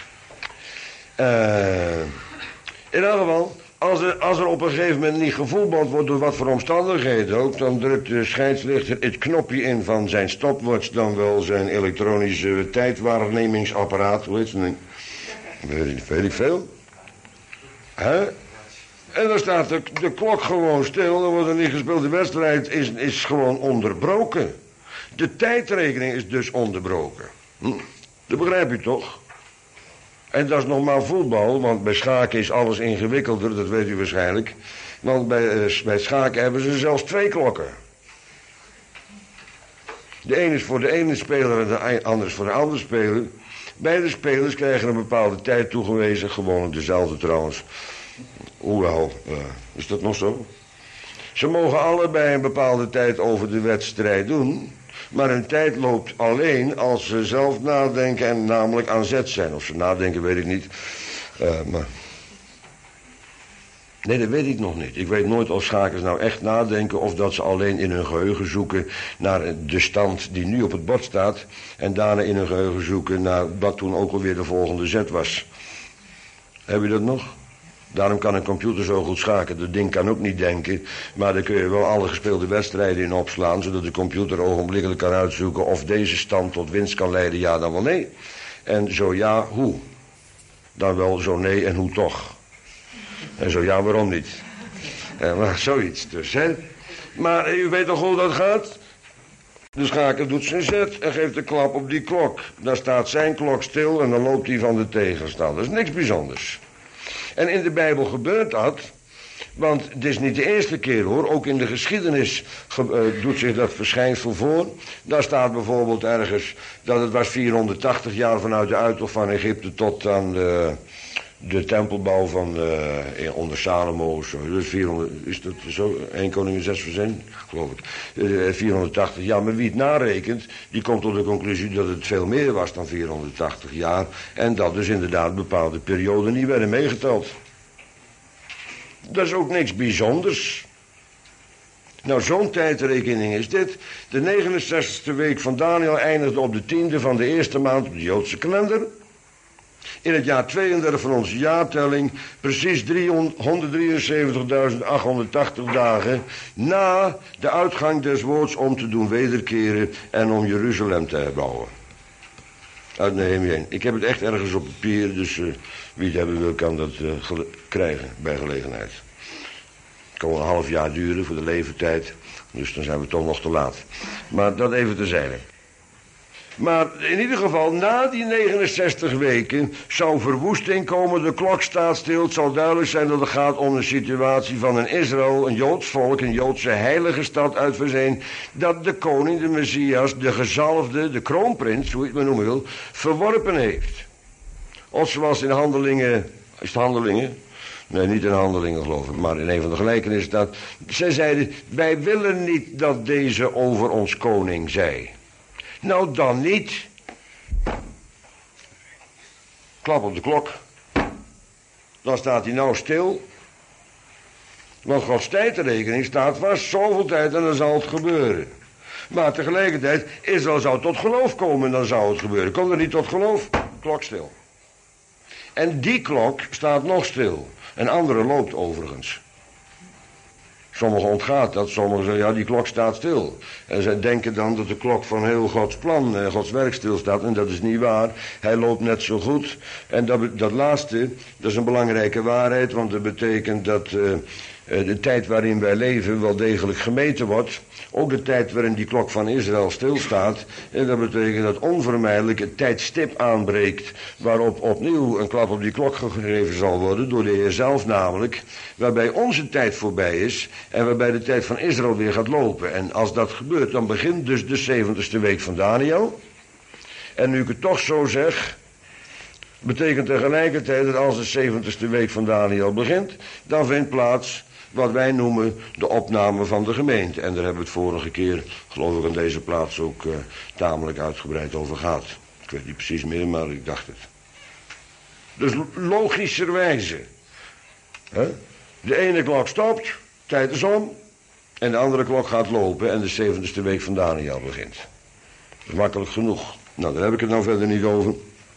In elk geval, als er op een gegeven moment niet gevoetbald wordt door wat voor omstandigheden ook, dan drukt de scheidsrechter het knopje in van zijn stopwatch, dan wel zijn elektronische tijdwaarnemingsapparaat, hoe heet het? Weet ik veel. Hè? En dan staat de klok gewoon stil, dan wordt er niet gespeeld. De wedstrijd is gewoon onderbroken. De tijdrekening is dus onderbroken. Dat begrijp je toch? En dat is nog maar voetbal, want bij schaken is alles ingewikkelder, dat weet u waarschijnlijk. Want bij schaken hebben ze zelfs 2 klokken. De een is voor de ene speler en de ander is voor de andere speler. Beide spelers krijgen een bepaalde tijd toegewezen, gewoon dezelfde trouwens. Hoewel, is dat nog zo? Ze mogen allebei een bepaalde tijd over de wedstrijd doen. Maar hun tijd loopt alleen als ze zelf nadenken en namelijk aan zet zijn. Of ze nadenken, weet ik niet. Maar... Nee, dat weet ik nog niet. Ik weet nooit of schakers nou echt nadenken of dat ze alleen in hun geheugen zoeken naar de stand die nu op het bord staat. En daarna in hun geheugen zoeken naar wat toen ook alweer de volgende zet was. Heb je dat nog? Daarom kan een computer zo goed schaken. Dat ding kan ook niet denken. Maar daar kun je wel alle gespeelde wedstrijden in opslaan, zodat de computer ogenblikkelijk kan uitzoeken of deze stand tot winst kan leiden, ja dan wel nee. En zo ja, hoe? Dan wel zo nee en hoe toch? En zo ja, waarom niet? Maar zoiets dus, hè. Maar u weet toch hoe dat gaat? De schaker doet zijn zet en geeft een klap op die klok. Dan staat zijn klok stil en dan loopt die van de tegenstander. Dat is niks bijzonders. En in de Bijbel gebeurt dat, want het is niet de eerste keer hoor, ook in de geschiedenis doet zich dat verschijnsel voor. Daar staat bijvoorbeeld ergens dat het was 480 jaar vanuit de uittocht van Egypte tot aan de tempelbouw van onder Salomo. Dus 400, is dat zo? 1 Koningin 6 vers 1, geloof ik. 480 jaar, maar wie het narekent, die komt tot de conclusie dat het veel meer was dan 480 jaar. En dat dus inderdaad bepaalde perioden niet werden meegeteld. Dat is ook niks bijzonders. Nou, zo'n tijdrekening is dit. De 69e week van Daniel eindigde op de 10e van de eerste maand op de Joodse kalender. In het jaar 32 van onze jaartelling, precies 173.880 dagen na de uitgang des woords om te doen wederkeren en om Jeruzalem te herbouwen. Uit Nehemia 1. Ik heb het echt ergens op papier, dus wie het hebben wil kan dat krijgen bij gelegenheid. Het kan wel een half jaar duren voor de leeftijd, dus dan zijn we toch nog te laat. Maar dat even terzijde. Maar in ieder geval, na die 69 weken zou verwoesting komen, de klok staat stil. Het zal duidelijk zijn dat het gaat om een situatie van een Israël, een Joods volk, een Joodse heilige stad uit verzeen, dat de koning, de Messias, de gezalfde, de kroonprins, hoe je het maar noemen wil, verworpen heeft. Of zoals in Handelingen, is het Handelingen? Nee, niet in Handelingen geloof ik, maar in een van de gelijkenissen staat. Zij zeiden, wij willen niet dat deze over ons koning zij. Nou, dan niet. Klap op de klok. Dan staat hij nou stil. Want Gods tijdrekening staat vast zoveel tijd en dan zal het gebeuren. Maar tegelijkertijd, Israël zou tot geloof komen en dan zou het gebeuren. Komt er niet tot geloof? Klok stil. En die klok staat nog stil. Een andere loopt overigens. Sommigen ontgaat dat, sommigen zeggen, ja, die klok staat stil. En zij denken dan dat de klok van heel Gods plan, Gods werk stilstaat. En dat is niet waar. Hij loopt net zo goed. En dat laatste, dat is een belangrijke waarheid, want dat betekent dat de tijd waarin wij leven wel degelijk gemeten wordt. Ook de tijd waarin die klok van Israël stilstaat. En dat betekent dat onvermijdelijk het tijdstip aanbreekt waarop opnieuw een klap op die klok gegeven zal worden, door de Heer zelf namelijk, waarbij onze tijd voorbij is en waarbij de tijd van Israël weer gaat lopen. En als dat gebeurt, dan begint dus de 70ste week van Daniël. En nu ik het toch zo zeg, betekent tegelijkertijd dat als de 70ste week van Daniël begint, dan vindt plaats wat wij noemen de opname van de gemeente. En daar hebben we het vorige keer, geloof ik, aan deze plaats ook tamelijk uitgebreid over gehad. Ik weet niet precies meer, maar ik dacht het. Dus logischerwijze. De ene klok stopt, tijd is om. En de andere klok gaat lopen en de 70ste week van Daniël begint. Dat is makkelijk genoeg. Nou, daar heb ik het nou verder niet over.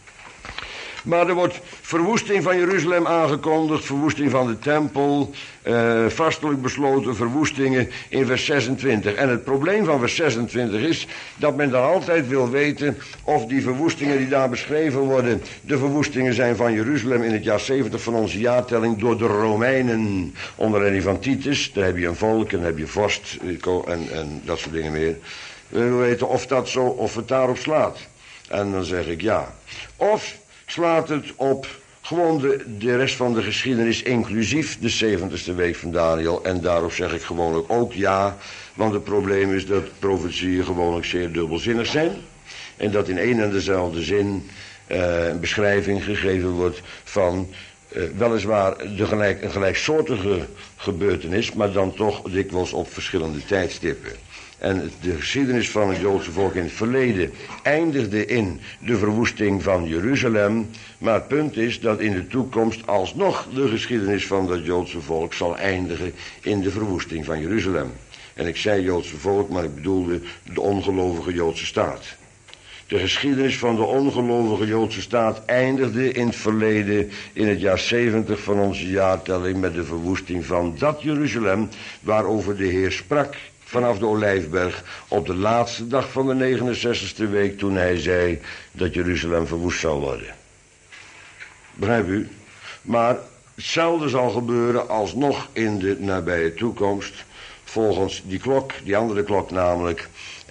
Maar er wordt verwoesting van Jeruzalem aangekondigd, verwoesting van de tempel, vastelijk besloten verwoestingen in vers 26. En het probleem van vers 26 is dat men dan altijd wil weten of die verwoestingen die daar beschreven worden, de verwoestingen zijn van Jeruzalem in het jaar 70 van onze jaartelling door de Romeinen, onder leiding van Titus. Daar heb je een volk en dan heb je vorst en dat soort dingen meer. We willen weten of dat zo, of het daarop slaat. En dan zeg ik ja. Of slaat het op gewoon de rest van de geschiedenis, inclusief de 70ste week van Daniël. En daarop zeg ik gewoonlijk ook ja, want het probleem is dat profetieën gewoonlijk zeer dubbelzinnig zijn. En dat in één en dezelfde zin een beschrijving gegeven wordt van weliswaar een gelijksoortige gebeurtenis, maar dan toch dikwijls op verschillende tijdstippen. En de geschiedenis van het Joodse volk in het verleden eindigde in de verwoesting van Jeruzalem. Maar het punt is dat in de toekomst alsnog de geschiedenis van dat Joodse volk zal eindigen in de verwoesting van Jeruzalem. En ik zei Joodse volk, maar ik bedoelde de ongelovige Joodse staat. De geschiedenis van de ongelovige Joodse staat eindigde in het verleden in het jaar 70 van onze jaartelling met de verwoesting van dat Jeruzalem waarover de Heer sprak vanaf de Olijfberg op de laatste dag van de 69ste week toen hij zei dat Jeruzalem verwoest zal worden. Begrijpt u? Maar hetzelfde zal gebeuren alsnog in de nabije toekomst volgens die klok, die andere klok namelijk,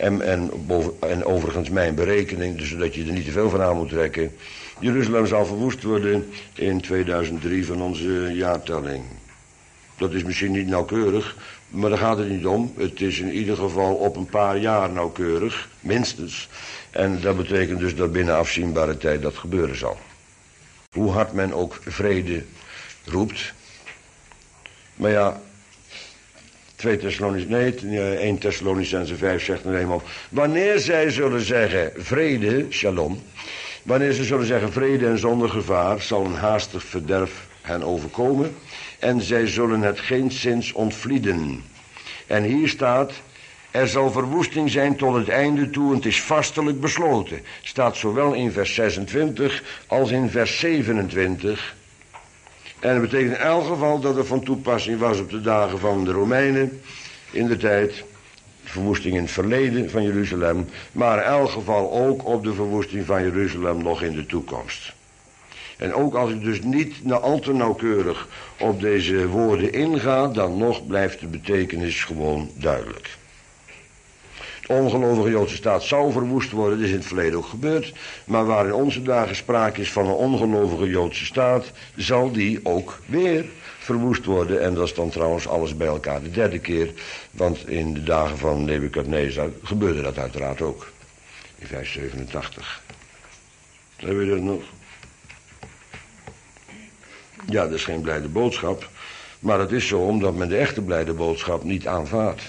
en overigens mijn berekening, dus zodat je er niet te veel van aan moet trekken. Jeruzalem zal verwoest worden in 2003 van onze jaartelling. Dat is misschien niet nauwkeurig, maar daar gaat het niet om. Het is in ieder geval op een paar jaar nauwkeurig, minstens. En dat betekent dus dat binnen afzienbare tijd dat gebeuren zal. Hoe hard men ook vrede roept. Maar ja, 1 Thessalonicenzen 5 zegt nu eenmaal, wanneer zij zullen zeggen vrede, shalom, wanneer ze zullen zeggen vrede en zonder gevaar, zal een haastig verderf hen overkomen en zij zullen het geenszins ontvlieden. En hier staat, er zal verwoesting zijn tot het einde toe en het is vastelijk besloten. Staat zowel in vers 26 als in vers 27. En dat betekent in elk geval dat het van toepassing was op de dagen van de Romeinen in de tijd. Verwoesting in het verleden van Jeruzalem, maar in elk geval ook op de verwoesting van Jeruzalem nog in de toekomst. En ook als ik dus niet al te nauwkeurig op deze woorden inga, dan nog blijft de betekenis gewoon duidelijk. De ongelovige Joodse staat zou verwoest worden, dat is in het verleden ook gebeurd, maar waar in onze dagen sprake is van een ongelovige Joodse staat, zal die ook weer verwoest worden. En dat is dan trouwens alles bij elkaar de derde keer, want in de dagen van Nebukadnezar gebeurde dat uiteraard ook. In vers 87. Hebben we dat nog? Ja, dat is geen blijde boodschap, maar het is zo omdat men de echte blijde boodschap niet aanvaardt.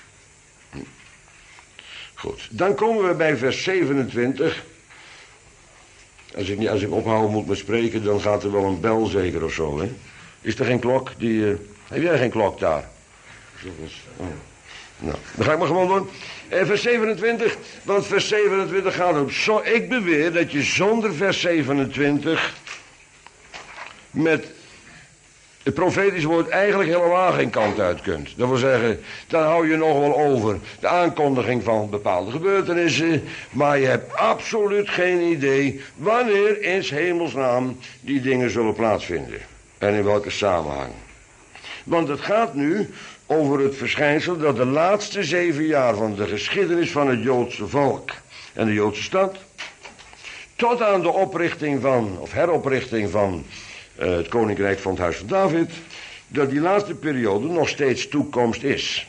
Goed, dan komen we bij vers 27. Als ik ophouden moet met spreken, dan gaat er wel een bel zeker of zo, hè? Is er geen klok? Heb jij geen klok daar? Oh. Nou, dan ga ik maar gewoon doen. Vers 27, want vers 27 gaat op. Ik beweer dat je zonder vers 27 met het profetisch woord eigenlijk helemaal geen kant uit kunt. Dat wil zeggen, dan hou je nog wel over de aankondiging van bepaalde gebeurtenissen, maar je hebt absoluut geen idee wanneer in 's hemelsnaam die dingen zullen plaatsvinden. En in welke samenhang. Want het gaat nu over het verschijnsel dat de laatste 7 jaar van de geschiedenis van het Joodse volk en de Joodse stad, tot aan de oprichting van, of heroprichting van het koninkrijk van het huis van David, dat die laatste periode nog steeds toekomst is.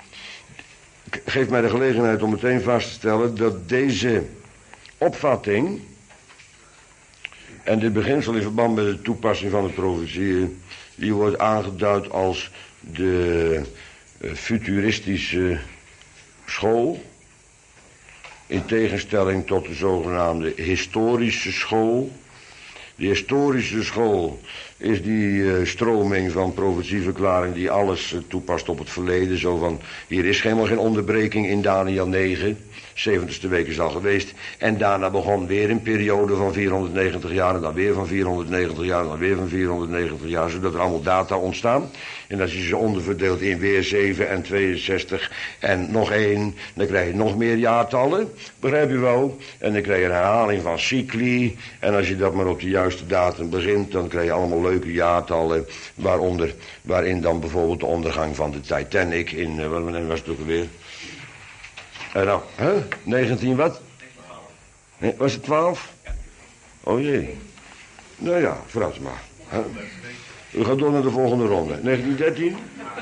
Geeft mij de gelegenheid om meteen vast te stellen dat deze opvatting en dit beginsel in verband met de toepassing van de profetieën, die wordt aangeduid als de futuristische school, in tegenstelling tot de zogenaamde historische school. De historische school is die stroming van profetieverklaring die alles toepast op het verleden. Zo van, hier is helemaal geen onderbreking in Daniel 9. 70ste week is al geweest. En daarna begon weer een periode van 490 jaar. En dan weer van 490 jaar. En dan weer van 490 jaar. Zodat er allemaal data ontstaan. En als je ze onderverdeelt in weer 7 en 62 en nog 1. Dan krijg je nog meer jaartallen. Begrijp je wel? En dan krijg je een herhaling van cycli. En als je dat maar op de juiste datum begint. Dan krijg je allemaal leuke jaartallen. Waarin dan bijvoorbeeld de ondergang van de Titanic in... wanneer was het ook alweer? Nou, 19 wat? Nee, was het 12? Oh jee. Nou ja, vooruit maar. We gaan door naar de volgende ronde. 1913?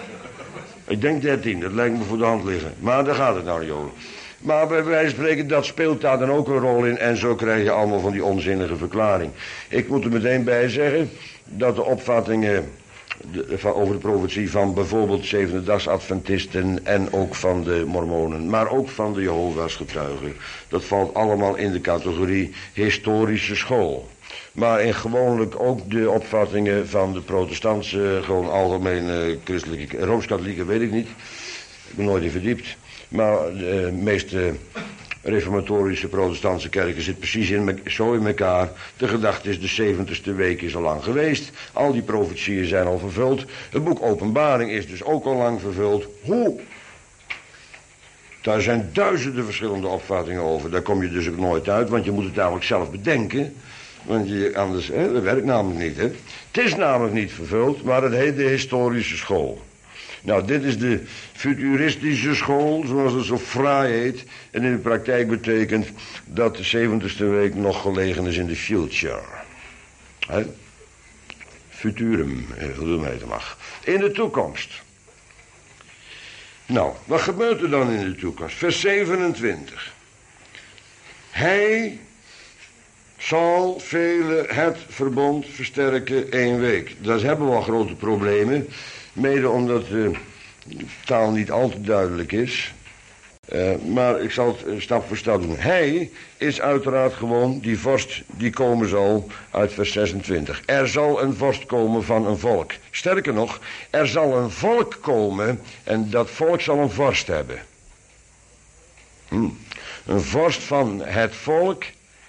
Ik denk 13, dat lijkt me voor de hand liggen. Maar daar gaat het nou niet over. Maar bij wijze van spreken, dat speelt daar dan ook een rol in. En zo krijg je allemaal van die onzinnige verklaring. Ik moet er meteen bij zeggen dat de opvattingen over de profetie van bijvoorbeeld Zevende-dagsadventisten en ook van de mormonen, maar ook van de Jehovah's getuigen, dat valt allemaal in de categorie historische school. Maar in gewoonlijk ook de opvattingen van de protestantse, gewoon algemene christelijke, rooms-katholieke, weet ik niet. Ik ben nooit in verdiept. Maar de meeste reformatorische protestantse kerken zit precies zo in elkaar. De gedachte is, de 70ste week is al lang geweest. Al die profetieën zijn al vervuld. Het boek Openbaring is dus ook al lang vervuld. Hoe? Daar zijn duizenden verschillende opvattingen over. Daar kom je dus ook nooit uit, want je moet het eigenlijk zelf bedenken. Want anders, dat werkt namelijk niet. Hè? Het is namelijk niet vervuld, maar het heet de historische school. Nou, dit is de futuristische school, zoals het zo fraai heet. En in de praktijk betekent dat de 70ste week nog gelegen is in de future. Futurum, hoe het heten mag. In de toekomst. Nou, wat gebeurt er dan in de toekomst? Vers 27. Hij zal velen het verbond versterken 1 week. Daar hebben we al grote problemen. Mede omdat de taal niet al te duidelijk is. Maar ik zal het stap voor stap doen. Hij is uiteraard gewoon die vorst die komen zal uit vers 26. Er zal een vorst komen van een volk. Sterker nog, er zal een volk komen en dat volk zal een vorst hebben. Een vorst van het volk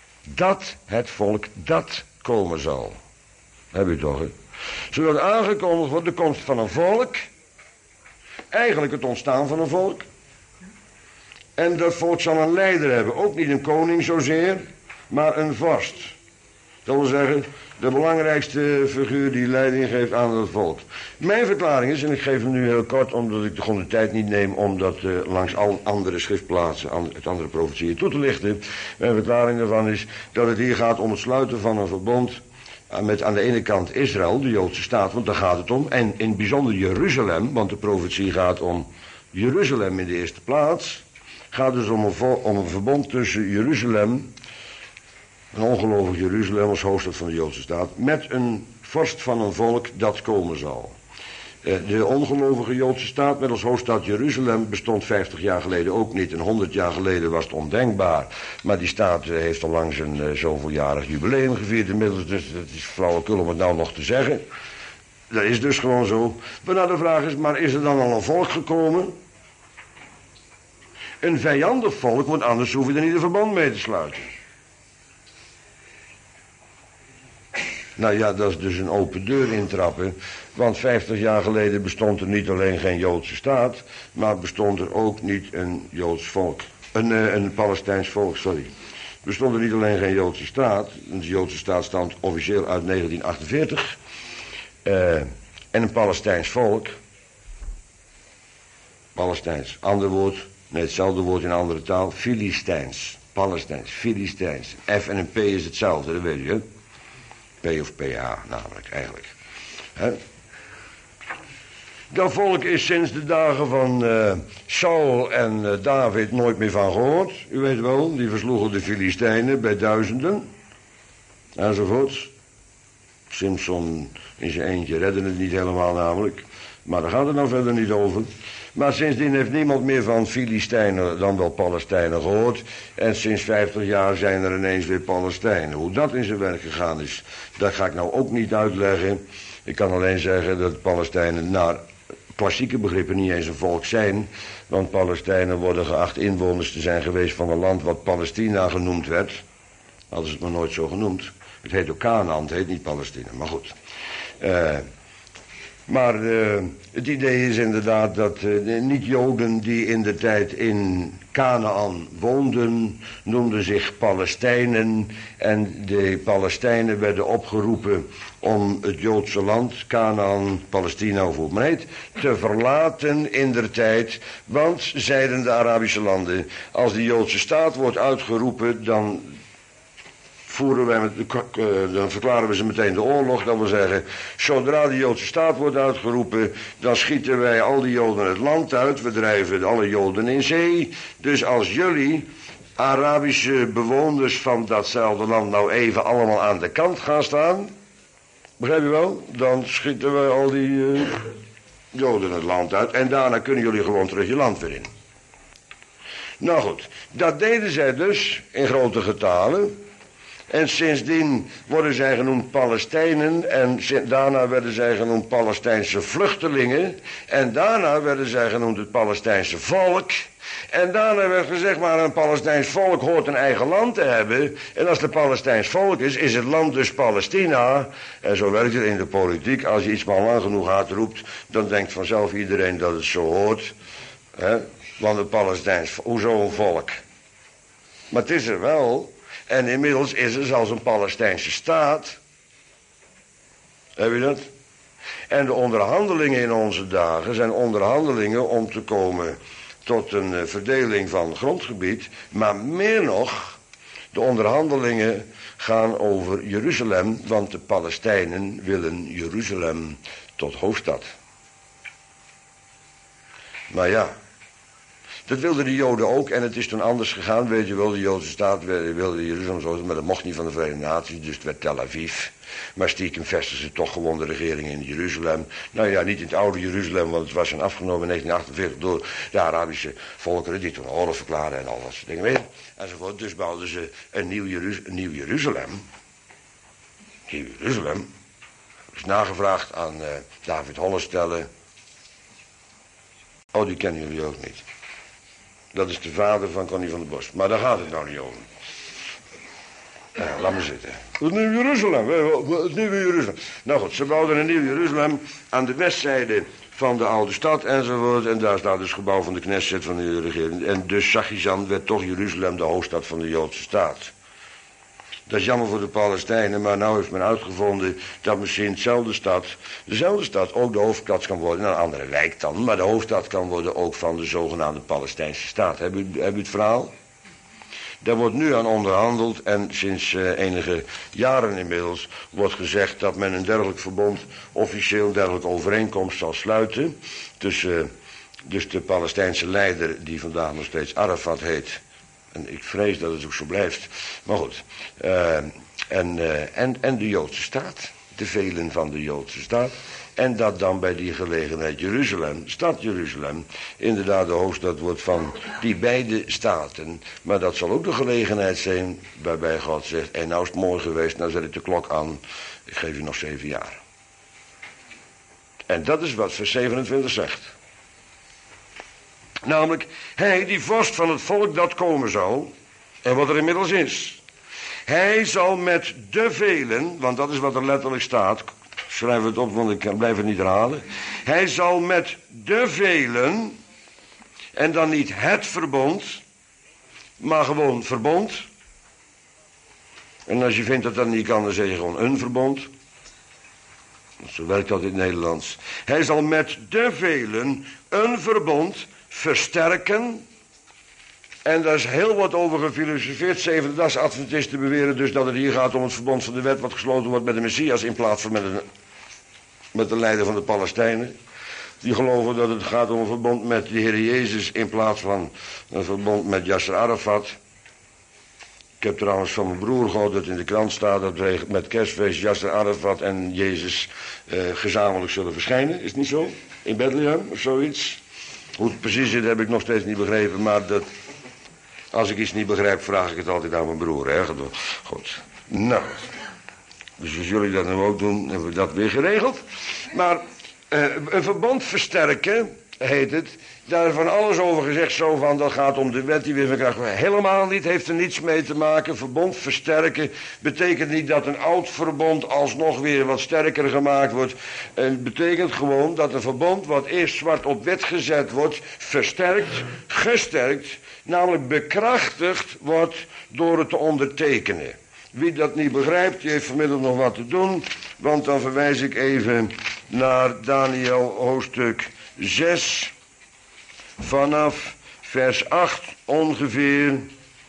dat komen zal. Heb je toch, hè? Zodat aangekondigd wordt de komst van een volk. Eigenlijk het ontstaan van een volk. En dat volk zal een leider hebben. Ook niet een koning zozeer, maar een vorst. Dat wil zeggen, de belangrijkste figuur die leiding geeft aan het volk. Mijn verklaring is, en ik geef hem nu heel kort, omdat ik gewoon de tijd niet neem om dat langs al andere schriftplaatsen, uit andere profetieën toe te lichten. Mijn verklaring daarvan is dat het hier gaat om het sluiten van een verbond met aan de ene kant Israël, de Joodse staat, want daar gaat het om. En in het bijzonder Jeruzalem, want de profetie gaat om Jeruzalem in de eerste plaats. Gaat dus om een verbond tussen Jeruzalem, een ongelovig Jeruzalem als hoofdstad van de Joodse staat, met een vorst van een volk dat komen zal. De ongelovige Joodse staat met als hoofdstad Jeruzalem bestond 50 jaar geleden ook niet. En 100 jaar geleden was het ondenkbaar. Maar die staat heeft al lang zijn zoveeljarig jubileum gevierd inmiddels. Dus het is flauwekul om het nou nog te zeggen. Dat is dus gewoon zo. Maar nou de vraag is, maar is er dan al een volk gekomen? Een vijandig volk, want anders hoef je er niet een verband mee te sluiten. Nou ja, dat is dus een open deur intrappen. Want 50 jaar geleden bestond er niet alleen geen Joodse staat, maar bestond er ook niet een Joods volk. Een Palestijns volk, sorry. Bestond er niet alleen geen Joodse staat. De Joodse staat stamt officieel uit 1948. En een Palestijns volk. Palestijns. Ander woord. Nee, hetzelfde woord in een andere taal. Filistijns. Palestijns. Filistijns. F en een P is hetzelfde, dat weet je. P of PA namelijk, eigenlijk. He? Dat volk is sinds de dagen van Saul en David nooit meer van gehoord. U weet wel, die versloegen de Filistijnen bij duizenden. Enzovoort. Simpson in zijn eentje redde het niet helemaal namelijk. Maar daar gaat het nou verder niet over. Maar sindsdien heeft niemand meer van Filistijnen dan wel Palestijnen gehoord. En sinds 50 jaar zijn er ineens weer Palestijnen. Hoe dat in zijn werk gegaan is, dat ga ik nou ook niet uitleggen. Ik kan alleen zeggen dat de Palestijnen naar klassieke begrippen niet eens een volk zijn. Want Palestijnen worden geacht inwoners te zijn geweest van een land wat Palestina genoemd werd. Hadden ze het maar nooit zo genoemd. Het heet ook Canaan, het heet niet Palestina, maar goed. Maar het idee is inderdaad dat niet-Joden die in de tijd in Canaan woonden, noemden zich Palestijnen. En de Palestijnen werden opgeroepen om het Joodse land, Canaan, Palestina of hoe het maar heet, te verlaten in der tijd. Want, zeiden de Arabische landen, als de Joodse staat wordt uitgeroepen, dan dan verklaren we ze meteen de oorlog. Dat wil zeggen, zodra de Joodse staat wordt uitgeroepen, dan schieten wij al die Joden het land uit. We drijven alle Joden in zee. Dus als jullie, Arabische bewoners van datzelfde land, nou even allemaal aan de kant gaan staan, begrijp je wel? Dan schieten wij al die Joden het land uit. En daarna kunnen jullie gewoon terug je land weer in. Nou goed, dat deden zij dus in grote getalen. En sindsdien worden zij genoemd Palestijnen en daarna werden zij genoemd Palestijnse vluchtelingen. En daarna werden zij genoemd het Palestijnse volk. En daarna werd gezegd, maar een Palestijns volk hoort een eigen land te hebben. En als het Palestijns volk is het land dus Palestina. En zo werkt het in de politiek. Als je iets maar lang genoeg uitroept, dan denkt vanzelf iedereen dat het zo hoort. Want het Palestijns, hoezo een volk? Maar het is er wel. En inmiddels is er zelfs een Palestijnse staat. Heb je dat? En de onderhandelingen in onze dagen zijn onderhandelingen om te komen tot een verdeling van grondgebied. Maar meer nog, de onderhandelingen gaan over Jeruzalem, want de Palestijnen willen Jeruzalem tot hoofdstad. Maar ja, dat wilden de Joden ook en het is toen anders gegaan. Weet je wel, de Joodse staat wilde Jeruzalem zo, maar dat mocht niet van de Verenigde Naties, dus het werd Tel Aviv. Maar stiekem vestigden ze toch gewoon de regering in Jeruzalem. Nou ja, niet in het oude Jeruzalem, want het was een afgenomen in 1948 door de Arabische volkeren die toen oorlog verklaarden en al dat soort dingen meer. Enzovoort. Dus bouwden ze een nieuw Jeruzalem. Nieuw Jeruzalem. Is nagevraagd aan David Hollestelle. Oh, die kennen jullie ook niet. Dat is de vader van Connie van der Bos. Maar daar gaat het nou niet over. Laat maar zitten. Het nieuwe Jeruzalem. Het nieuwe Jeruzalem. Nou goed, ze bouwden een nieuw Jeruzalem aan de westzijde van de oude stad enzovoort. En daar staat dus het gebouw van de Knesset van de regering. En dus Zachizan werd toch Jeruzalem de hoofdstad van de Joodse staat. Dat is jammer voor de Palestijnen, maar nou heeft men uitgevonden dat misschien dezelfde stad ook de hoofdstad kan worden, een andere wijk dan, maar de hoofdstad kan worden ook van de zogenaamde Palestijnse staat. Heb u het verhaal? Daar wordt nu aan onderhandeld en sinds enige jaren inmiddels wordt gezegd dat men een dergelijk verbond, officieel een dergelijke overeenkomst zal sluiten tussen dus de Palestijnse leider die vandaag nog steeds Arafat heet. En ik vrees dat het ook zo blijft. Maar goed. En de Joodse staat. De velen van de Joodse staat. En dat dan bij die gelegenheid Jeruzalem, stad Jeruzalem, inderdaad de hoofdstad wordt van die beide staten. Maar dat zal ook de gelegenheid zijn waarbij God zegt, en nou is het mooi geweest, nou zet ik de klok aan. Ik geef u nog 7 jaar. En dat is wat vers 27 zegt. Namelijk, hij die vorst van het volk dat komen zal, en wat er inmiddels is. Hij zal met de velen, want dat is wat er letterlijk staat, schrijf het op, want ik blijf het niet herhalen. Hij zal met de velen, en dan niet het verbond, maar gewoon verbond. En als je vindt dat dat niet kan, dan zeg je gewoon een verbond. Zo werkt dat in het Nederlands. Hij zal met de velen een verbond versterken. En daar is heel wat over gefilosofeerd. Zevende-dags Adventisten beweren dus dat het hier gaat om het verbond van de wet wat gesloten wordt met de Messias in plaats van met de leider van de Palestijnen. Die geloven dat het gaat om een verbond met de Heer Jezus in plaats van een verbond met Yasser Arafat. Ik heb trouwens van mijn broer gehoord dat in de krant staat dat met kerstfeest Yasser Arafat en Jezus gezamenlijk zullen verschijnen. Is het niet zo? In Bethlehem of zoiets? Hoe het precies zit heb ik nog steeds niet begrepen, maar als ik iets niet begrijp vraag ik het altijd aan mijn broer. Hè? Goed. Nou, dus als jullie dat nu ook doen, hebben we dat weer geregeld. Maar een verbond versterken, heet het. Daar is van alles over gezegd, zo van dat gaat om de wet die weer van kracht wordt. Helemaal niet, heeft er niets mee te maken. Verbond versterken betekent niet dat een oud verbond alsnog weer wat sterker gemaakt wordt. Het betekent gewoon dat een verbond wat eerst zwart op wet gezet wordt, versterkt, gesterkt, namelijk bekrachtigd wordt door het te ondertekenen. Wie dat niet begrijpt, die heeft vanmiddag nog wat te doen, want dan verwijs ik even naar Daniel hoofdstuk 6... vanaf vers 8 ongeveer.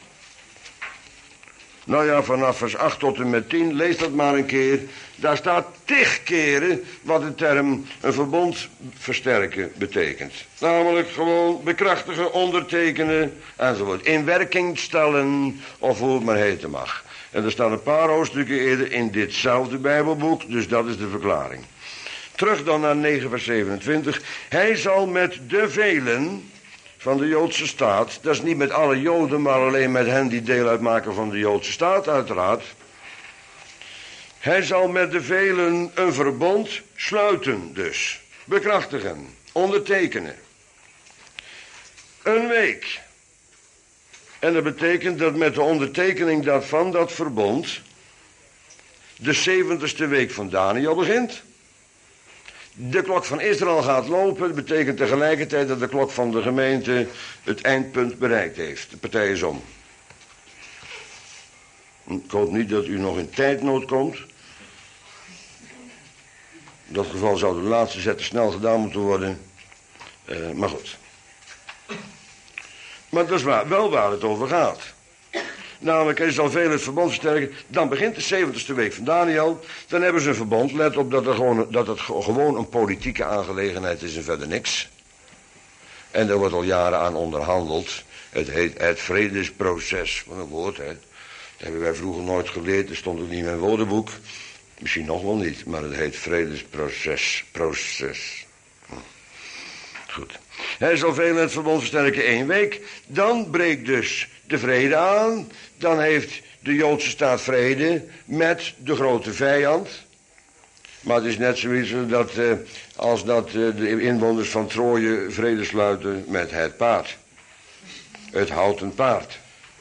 Nou ja, vanaf vers 8 tot en met 10. Lees dat maar een keer. Daar staat 10 keren wat de term een verbond versterken betekent. Namelijk gewoon bekrachtigen, ondertekenen enzovoort. In werking stellen of hoe het maar heten mag. En er staan een paar hoofdstukken eerder in ditzelfde Bijbelboek. Dus dat is de verklaring. Terug dan naar 9 vers 27. Hij zal met de velen van de Joodse staat, dat is niet met alle Joden, maar alleen met hen die deel uitmaken van de Joodse staat uiteraard. Hij zal met de velen een verbond sluiten dus. Bekrachtigen, ondertekenen. Een week. En dat betekent dat met de ondertekening van dat verbond de 70ste week van Daniel begint. De klok van Israël gaat lopen. Dat betekent tegelijkertijd dat de klok van de gemeente het eindpunt bereikt heeft. De partij is om. Ik hoop niet dat u nog in tijdnood komt. In dat geval zou de laatste zetten snel gedaan moeten worden. Maar goed. Maar dat is wel waar het over gaat. Namelijk, hij zal veel het verbond versterken. Dan begint de 70ste week van Daniel. Dan hebben ze een verbond. Let op dat het gewoon een politieke aangelegenheid is en verder niks. En daar wordt al jaren aan onderhandeld. Het heet het vredesproces. Wat een woord, hè. Dat hebben wij vroeger nooit geleerd. Dat stond ook niet in mijn woordenboek. Misschien nog wel niet, maar het heet vredesproces. Goed. Hij zal veel het verbond versterken 1 week. Dan breekt dus de vrede aan. Dan heeft de Joodse staat vrede met de grote vijand. Maar het is net zoiets als dat de inwoners van Troje vrede sluiten met het paard. Het houten paard.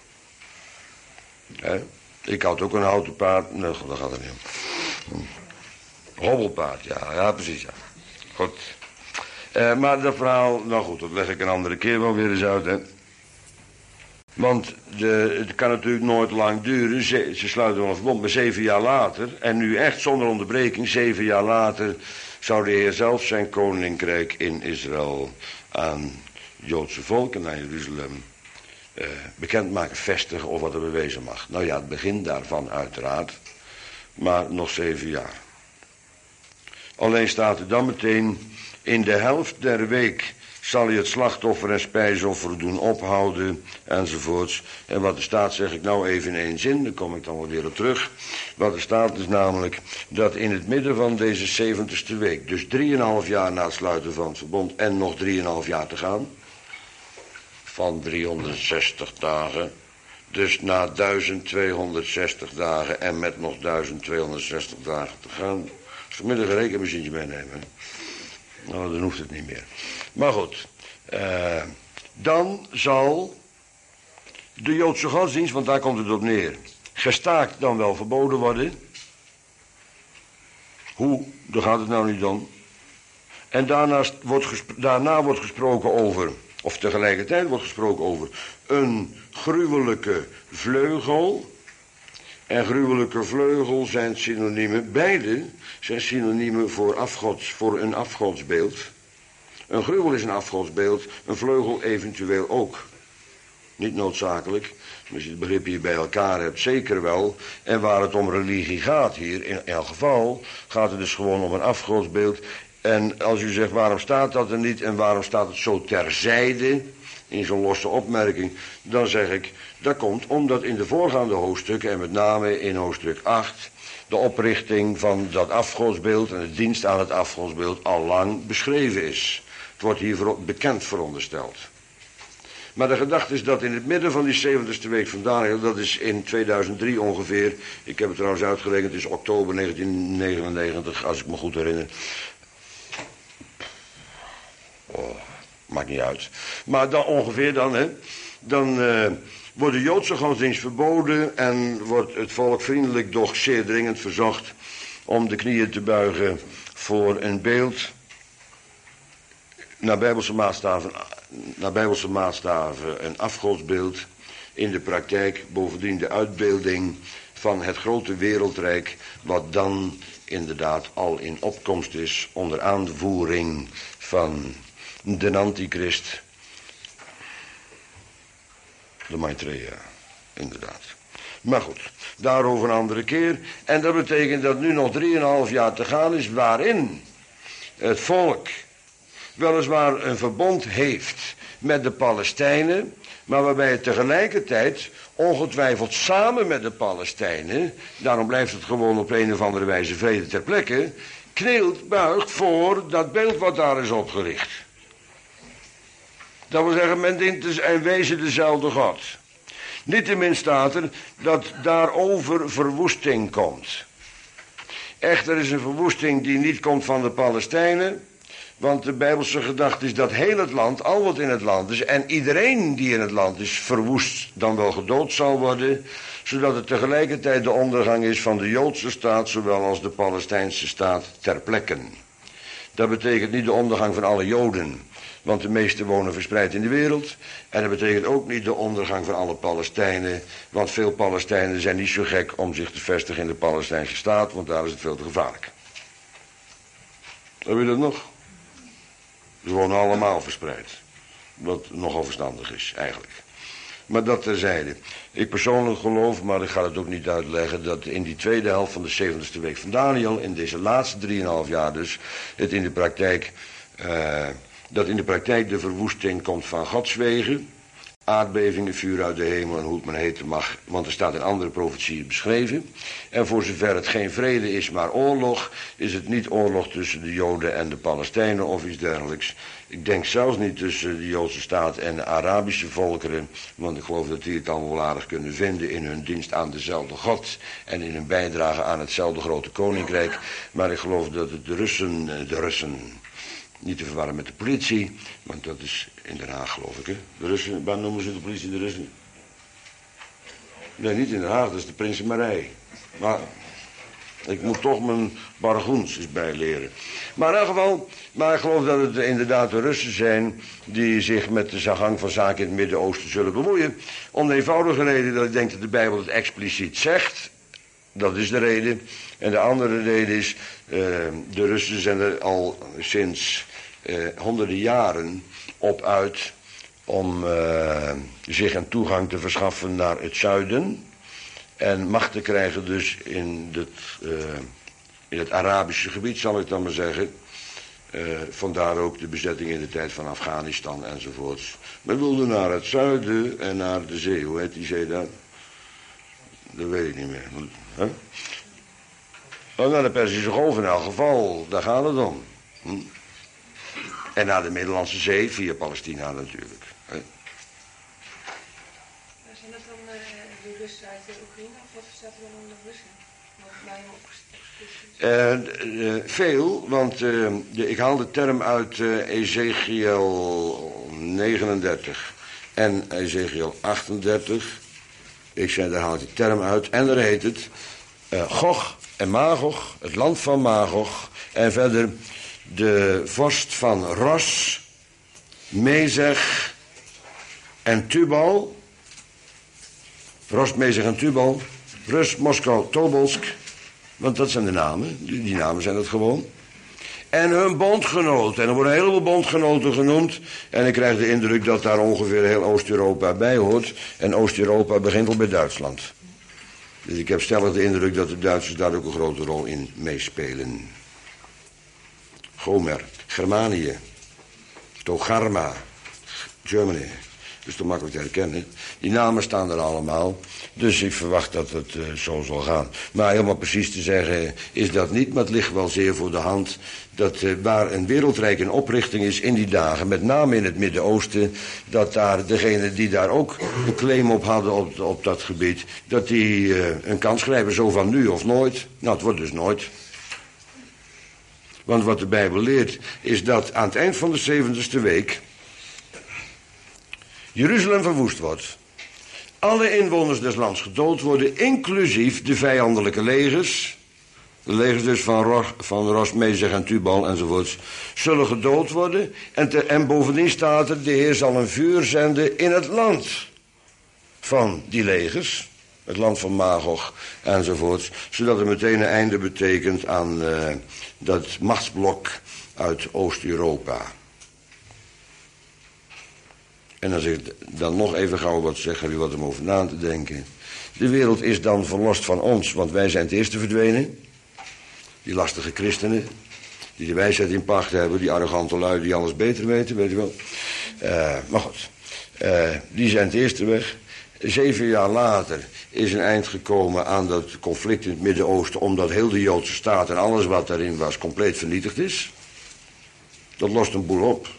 Ik had ook een houten paard. Nee, dat gaat er niet om. Hobbelpaard, ja precies, ja. Goed. Maar dat verhaal, nou goed, dat leg ik een andere keer wel weer eens uit, hè. Want het kan natuurlijk nooit lang duren. Ze sluiten wel een verbond, maar 7 jaar later, en nu echt zonder onderbreking, 7 jaar later, zou de Heer zelf zijn koninkrijk in Israël aan het Joodse volk en aan Jeruzalem bekendmaken, vestigen of wat er bewezen mag. Nou ja, het begin daarvan uiteraard, maar nog 7 jaar. Alleen staat er dan meteen, in de helft der week zal je het slachtoffer en spijsoffer doen ophouden, enzovoorts. En wat er staat, zeg ik nou even in 1 zin, daar kom ik dan wel weer op terug. Wat er staat is namelijk dat in het midden van deze 70ste week, dus 3,5 jaar na het sluiten van het verbond en nog 3,5 jaar te gaan, van 360 dagen, dus na 1260 dagen en met nog 1260 dagen te gaan. Vanmiddag een rekenmachientje meenemen. Nou, dan hoeft het niet meer. Maar goed, dan zal de Joodse godsdienst, want daar komt het op neer, gestaakt dan wel verboden worden. Hoe? Daar gaat het nou niet om. En daarna wordt gesproken over, of tegelijkertijd wordt gesproken over, een gruwelijke vleugel. en gruwelijke vleugel zijn synoniemen. Beide zijn synoniemen voor een afgodsbeeld. Een gruwel is een afgodsbeeld, een vleugel eventueel ook. Niet noodzakelijk, als je het begrip hier bij elkaar hebt, zeker wel. En waar het om religie gaat hier, in elk geval, gaat het dus gewoon om een afgodsbeeld. En als u zegt, waarom staat dat er niet en waarom staat het zo terzijde, in zo'n losse opmerking, dan zeg ik, dat komt omdat in de voorgaande hoofdstukken, en met name in hoofdstuk 8, de oprichting van dat afgodsbeeld en de dienst aan het afgodsbeeld al lang beschreven is. Het wordt hier bekend verondersteld. Maar de gedachte is dat in het midden van die 70ste week van Daniël, dat is in 2003 ongeveer, ik heb het trouwens uitgerekend, het is oktober 1999, als ik me goed herinner. Oh, maakt niet uit. Maar dan ongeveer dan, hè, dan wordt de Joodse godsdienst verboden en wordt het volk vriendelijk, doch zeer dringend verzocht om de knieën te buigen voor een beeld naar bijbelse maatstaven een afgodsbeeld, in de praktijk bovendien de uitbeelding van het grote wereldrijk, wat dan inderdaad al in opkomst is onder aanvoering van de antichrist, de Maitreya, inderdaad. Maar goed, daarover een andere keer. En dat betekent dat nu nog 3,5 jaar te gaan is, waarin het volk weliswaar een verbond heeft met de Palestijnen, maar waarbij het tegelijkertijd ongetwijfeld samen met de Palestijnen, daarom blijft het gewoon op een of andere wijze vrede ter plekke, knielt, buigt voor dat beeld wat daar is opgericht. Dat wil zeggen, men dient dus in wezen dezelfde God. Niettemin staat er dat daarover verwoesting komt. Echter is een verwoesting die niet komt van de Palestijnen, want de Bijbelse gedachte is dat heel het land, al wat in het land is, en iedereen die in het land is, verwoest, dan wel gedood zal worden, zodat het tegelijkertijd de ondergang is van de Joodse staat, zowel als de Palestijnse staat ter plekke. Dat betekent niet de ondergang van alle Joden, want de meesten wonen verspreid in de wereld. En dat betekent ook niet de ondergang van alle Palestijnen, want veel Palestijnen zijn niet zo gek om zich te vestigen in de Palestijnse staat, want daar is het veel te gevaarlijk. Heb je dat nog? Ze wonen allemaal verspreid. Wat nogal verstandig is, eigenlijk. Maar dat terzijde. Ik persoonlijk geloof, maar ik ga het ook niet uitleggen, dat in die tweede helft van de 70ste week van Daniël, in deze laatste 3,5 jaar dus, het in de praktijk, dat in de praktijk de verwoesting komt van Gods wegen, aardbevingen, vuur uit de hemel en hoe het men heten mag, want er staat in andere profetieën beschreven. En voor zover het geen vrede is, maar oorlog, is het niet oorlog tussen de Joden en de Palestijnen of iets dergelijks. Ik denk zelfs niet tussen de Joodse staat en de Arabische volkeren, want ik geloof dat die het allemaal wel aardig kunnen vinden in hun dienst aan dezelfde God en in hun bijdrage aan hetzelfde grote koninkrijk. Maar ik geloof dat het de Russen, niet te verwarren met de politie, want dat is in Den Haag, geloof ik, hè. De Russen, waar noemen ze de politie de Russen? Nee, niet in Den Haag, dat is de Prinsenmarij. Maar ik moet toch mijn bargoens eens bijleren. Maar in elk geval, maar ik geloof dat het inderdaad de Russen zijn die zich met de gang van zaken in het Midden-Oosten zullen bemoeien. Om de eenvoudige reden dat ik denk dat de Bijbel het expliciet zegt. Dat is de reden. En de andere reden is, de Russen zijn er al sinds honderden jaren op uit om zich een toegang te verschaffen naar het zuiden. En macht te krijgen dus in het Arabische gebied, zal ik dan maar zeggen. Vandaar ook de bezetting in de tijd van Afghanistan enzovoorts. Men wilde naar het zuiden en naar de zee. Hoe heet die zee daar? Dat weet ik niet meer. Huh? Oh, naar de Perzische Golf in elk geval. Daar gaat het om. En naar de Middellandse Zee via Palestina natuurlijk. Zijn dat dan de Russen uit de Oekraïne of wat staat er dan onder Russen? Veel, want ik haal de term uit Ezekiel 39 en Ezekiel 38. Ik zei, daar haal ik die term uit. En daar heet het Gog en Magog, het land van Magog. En verder de vorst van Ros, Mezech en Tubal. Ros, Mezech en Tubal. Rus, Moskou, Tobolsk. Want dat zijn de namen. Die namen zijn het gewoon. En hun bondgenoten. En er worden een heleboel bondgenoten genoemd. En ik krijg de indruk dat daar ongeveer heel Oost-Europa bij hoort. En Oost-Europa begint al bij Duitsland. Dus ik heb stellig de indruk dat de Duitsers daar ook een grote rol in meespelen. Gomer, Germanië, Togarma, Germany. Dat is toch makkelijk te herkennen. Die namen staan er allemaal. Dus ik verwacht dat het zo zal gaan. Maar helemaal precies te zeggen is dat niet. Maar het ligt wel zeer voor de hand dat waar een wereldrijk in oprichting is in die dagen, met name in het Midden-Oosten, dat daar degenen die daar ook een claim op hadden op dat gebied, dat die een kans grijpen, zo van nu of nooit. Nou, het wordt dus nooit. Want wat de Bijbel leert is dat aan het eind van de 70ste week Jeruzalem verwoest wordt. Alle inwoners des lands gedood worden, inclusief de vijandelijke legers. De legers dus van Ros, Mezeg en Tubal enzovoorts, zullen gedood worden. En bovendien staat er, de Heer zal een vuur zenden in het land van die legers. Het land van Magog enzovoorts. Zodat het meteen een einde betekent aan dat machtsblok uit Oost-Europa. En als ik dan nog even gauw wat zeg, heb je wat om over na te denken. De wereld is dan verlost van ons, want wij zijn het eerste verdwenen. Die lastige christenen, die de wijsheid in pacht hebben, die arrogante lui die alles beter weten, weet je wel. Maar goed, die zijn het eerste weg. 7 jaar later is een eind gekomen aan dat conflict in het Midden-Oosten, omdat heel de Joodse staat en alles wat daarin was compleet vernietigd is. Dat lost een boel op.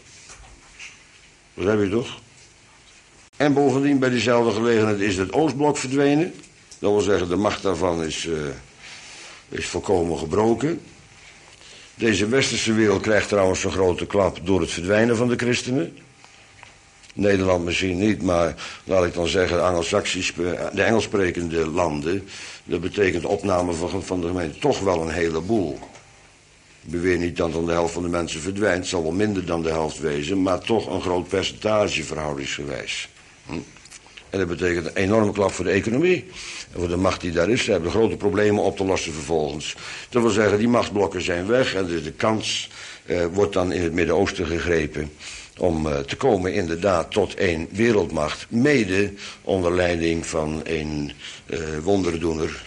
Dat heb je toch? En bovendien bij diezelfde gelegenheid is het Oostblok verdwenen. Dat wil zeggen, de macht daarvan is volkomen gebroken. Deze westerse wereld krijgt trouwens een grote klap door het verdwijnen van de christenen. Nederland misschien niet, maar laat ik dan zeggen, de Engels sprekende landen. Dat betekent opname van de gemeente toch wel een heleboel. Ik beweer niet dat dan de helft van de mensen verdwijnt. Het zal wel minder dan de helft wezen, maar toch een groot percentage verhoudingsgewijs. En dat betekent een enorme klap voor de economie. En voor de macht die daar is. Ze hebben grote problemen op te lossen vervolgens. Dat wil zeggen, die machtsblokken zijn weg. En dus de kans wordt dan in het Midden-Oosten gegrepen om te komen inderdaad tot één wereldmacht. Mede onder leiding van een wonderdoener.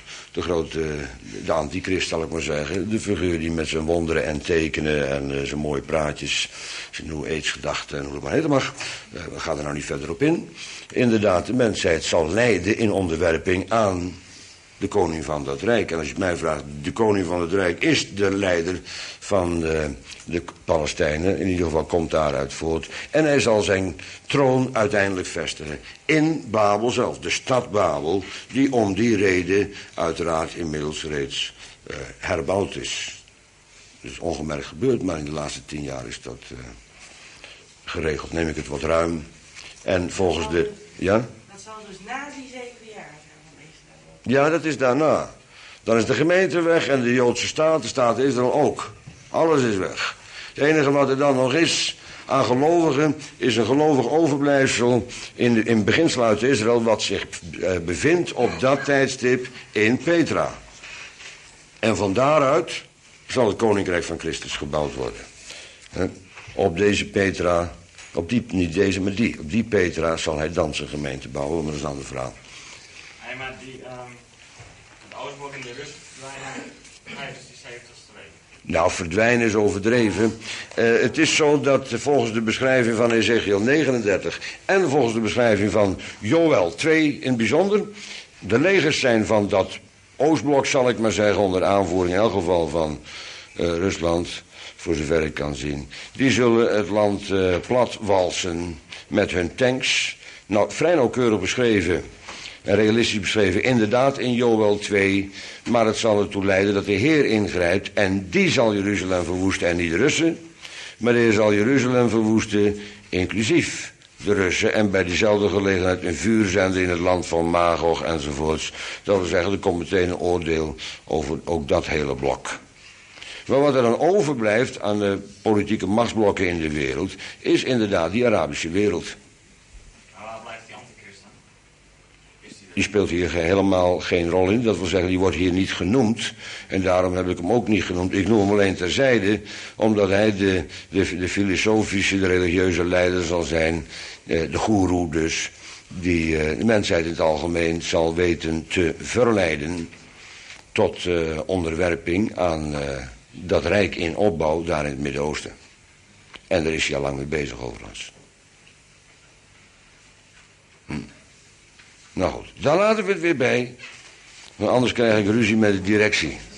De antichrist, zal ik maar zeggen. De figuur die met zijn wonderen en tekenen en zijn mooie praatjes, zijn New Age gedachten en hoe het maar heten mag. We gaan er nou niet verder op in. Inderdaad, de mensheid zal lijden in onderwerping aan de koning van dat rijk. En als je het mij vraagt, de koning van het rijk is de leider van de Palestijnen. In ieder geval komt daaruit voort. En hij zal zijn troon uiteindelijk vestigen in Babel zelf. De stad Babel, die om die reden uiteraard inmiddels reeds herbouwd is. Dus ongemerkt gebeurd, maar in de laatste 10 jaar is dat geregeld. Neem ik het wat ruim. En volgens de... Ja? Dat zal dus na die 7 jaar zijn. Ja, dat is daarna. Dan is de gemeente weg en de Joodse staat, de staat Israël ook. Alles is weg. Het enige wat er dan nog is aan gelovigen is een gelovig overblijfsel in beginsel uit Israël wat zich bevindt op dat tijdstip in Petra. En van daaruit zal het koninkrijk van Christus gebouwd worden. Op deze Petra, niet deze, maar die. Op die Petra zal hij dan zijn gemeente bouwen, maar dat is een ander verhaal. Nee, maar het Oostblok in de rust verdwijnen tijdens die 70ste week. Nou, verdwijnen is overdreven. Het is zo dat volgens de beschrijving van Ezekiel 39 en volgens de beschrijving van Joël 2 in het bijzonder, de legers zijn van dat Oostblok, zal ik maar zeggen, onder aanvoering in elk geval van Rusland, voor zover ik kan zien. Die zullen het land platwalsen met hun tanks. Nou, vrij nauwkeurig beschreven en realistisch beschreven, inderdaad in Joël 2. Maar het zal ertoe leiden dat de Heer ingrijpt en die zal Jeruzalem verwoesten en niet de Russen. Maar de Heer zal Jeruzalem verwoesten, inclusief de Russen. En bij diezelfde gelegenheid een vuur zenden in het land van Magog enzovoorts. Dat wil zeggen, er komt meteen een oordeel over ook dat hele blok. Maar wat er dan overblijft aan de politieke machtsblokken in de wereld, is inderdaad die Arabische wereld. Maar waar blijft die antichrist dan? Is die die speelt hier helemaal geen rol in. Dat wil zeggen, die wordt hier niet genoemd. En daarom heb ik hem ook niet genoemd. Ik noem hem alleen terzijde, omdat hij de filosofische, de religieuze leider zal zijn. De goeroe dus, die de mensheid in het algemeen zal weten te verleiden tot onderwerping aan dat rijk in opbouw daar in het Midden-Oosten. En daar is hij al lang mee bezig overigens. Nou goed, daar laten we het weer bij. Want anders krijg ik ruzie met de directie.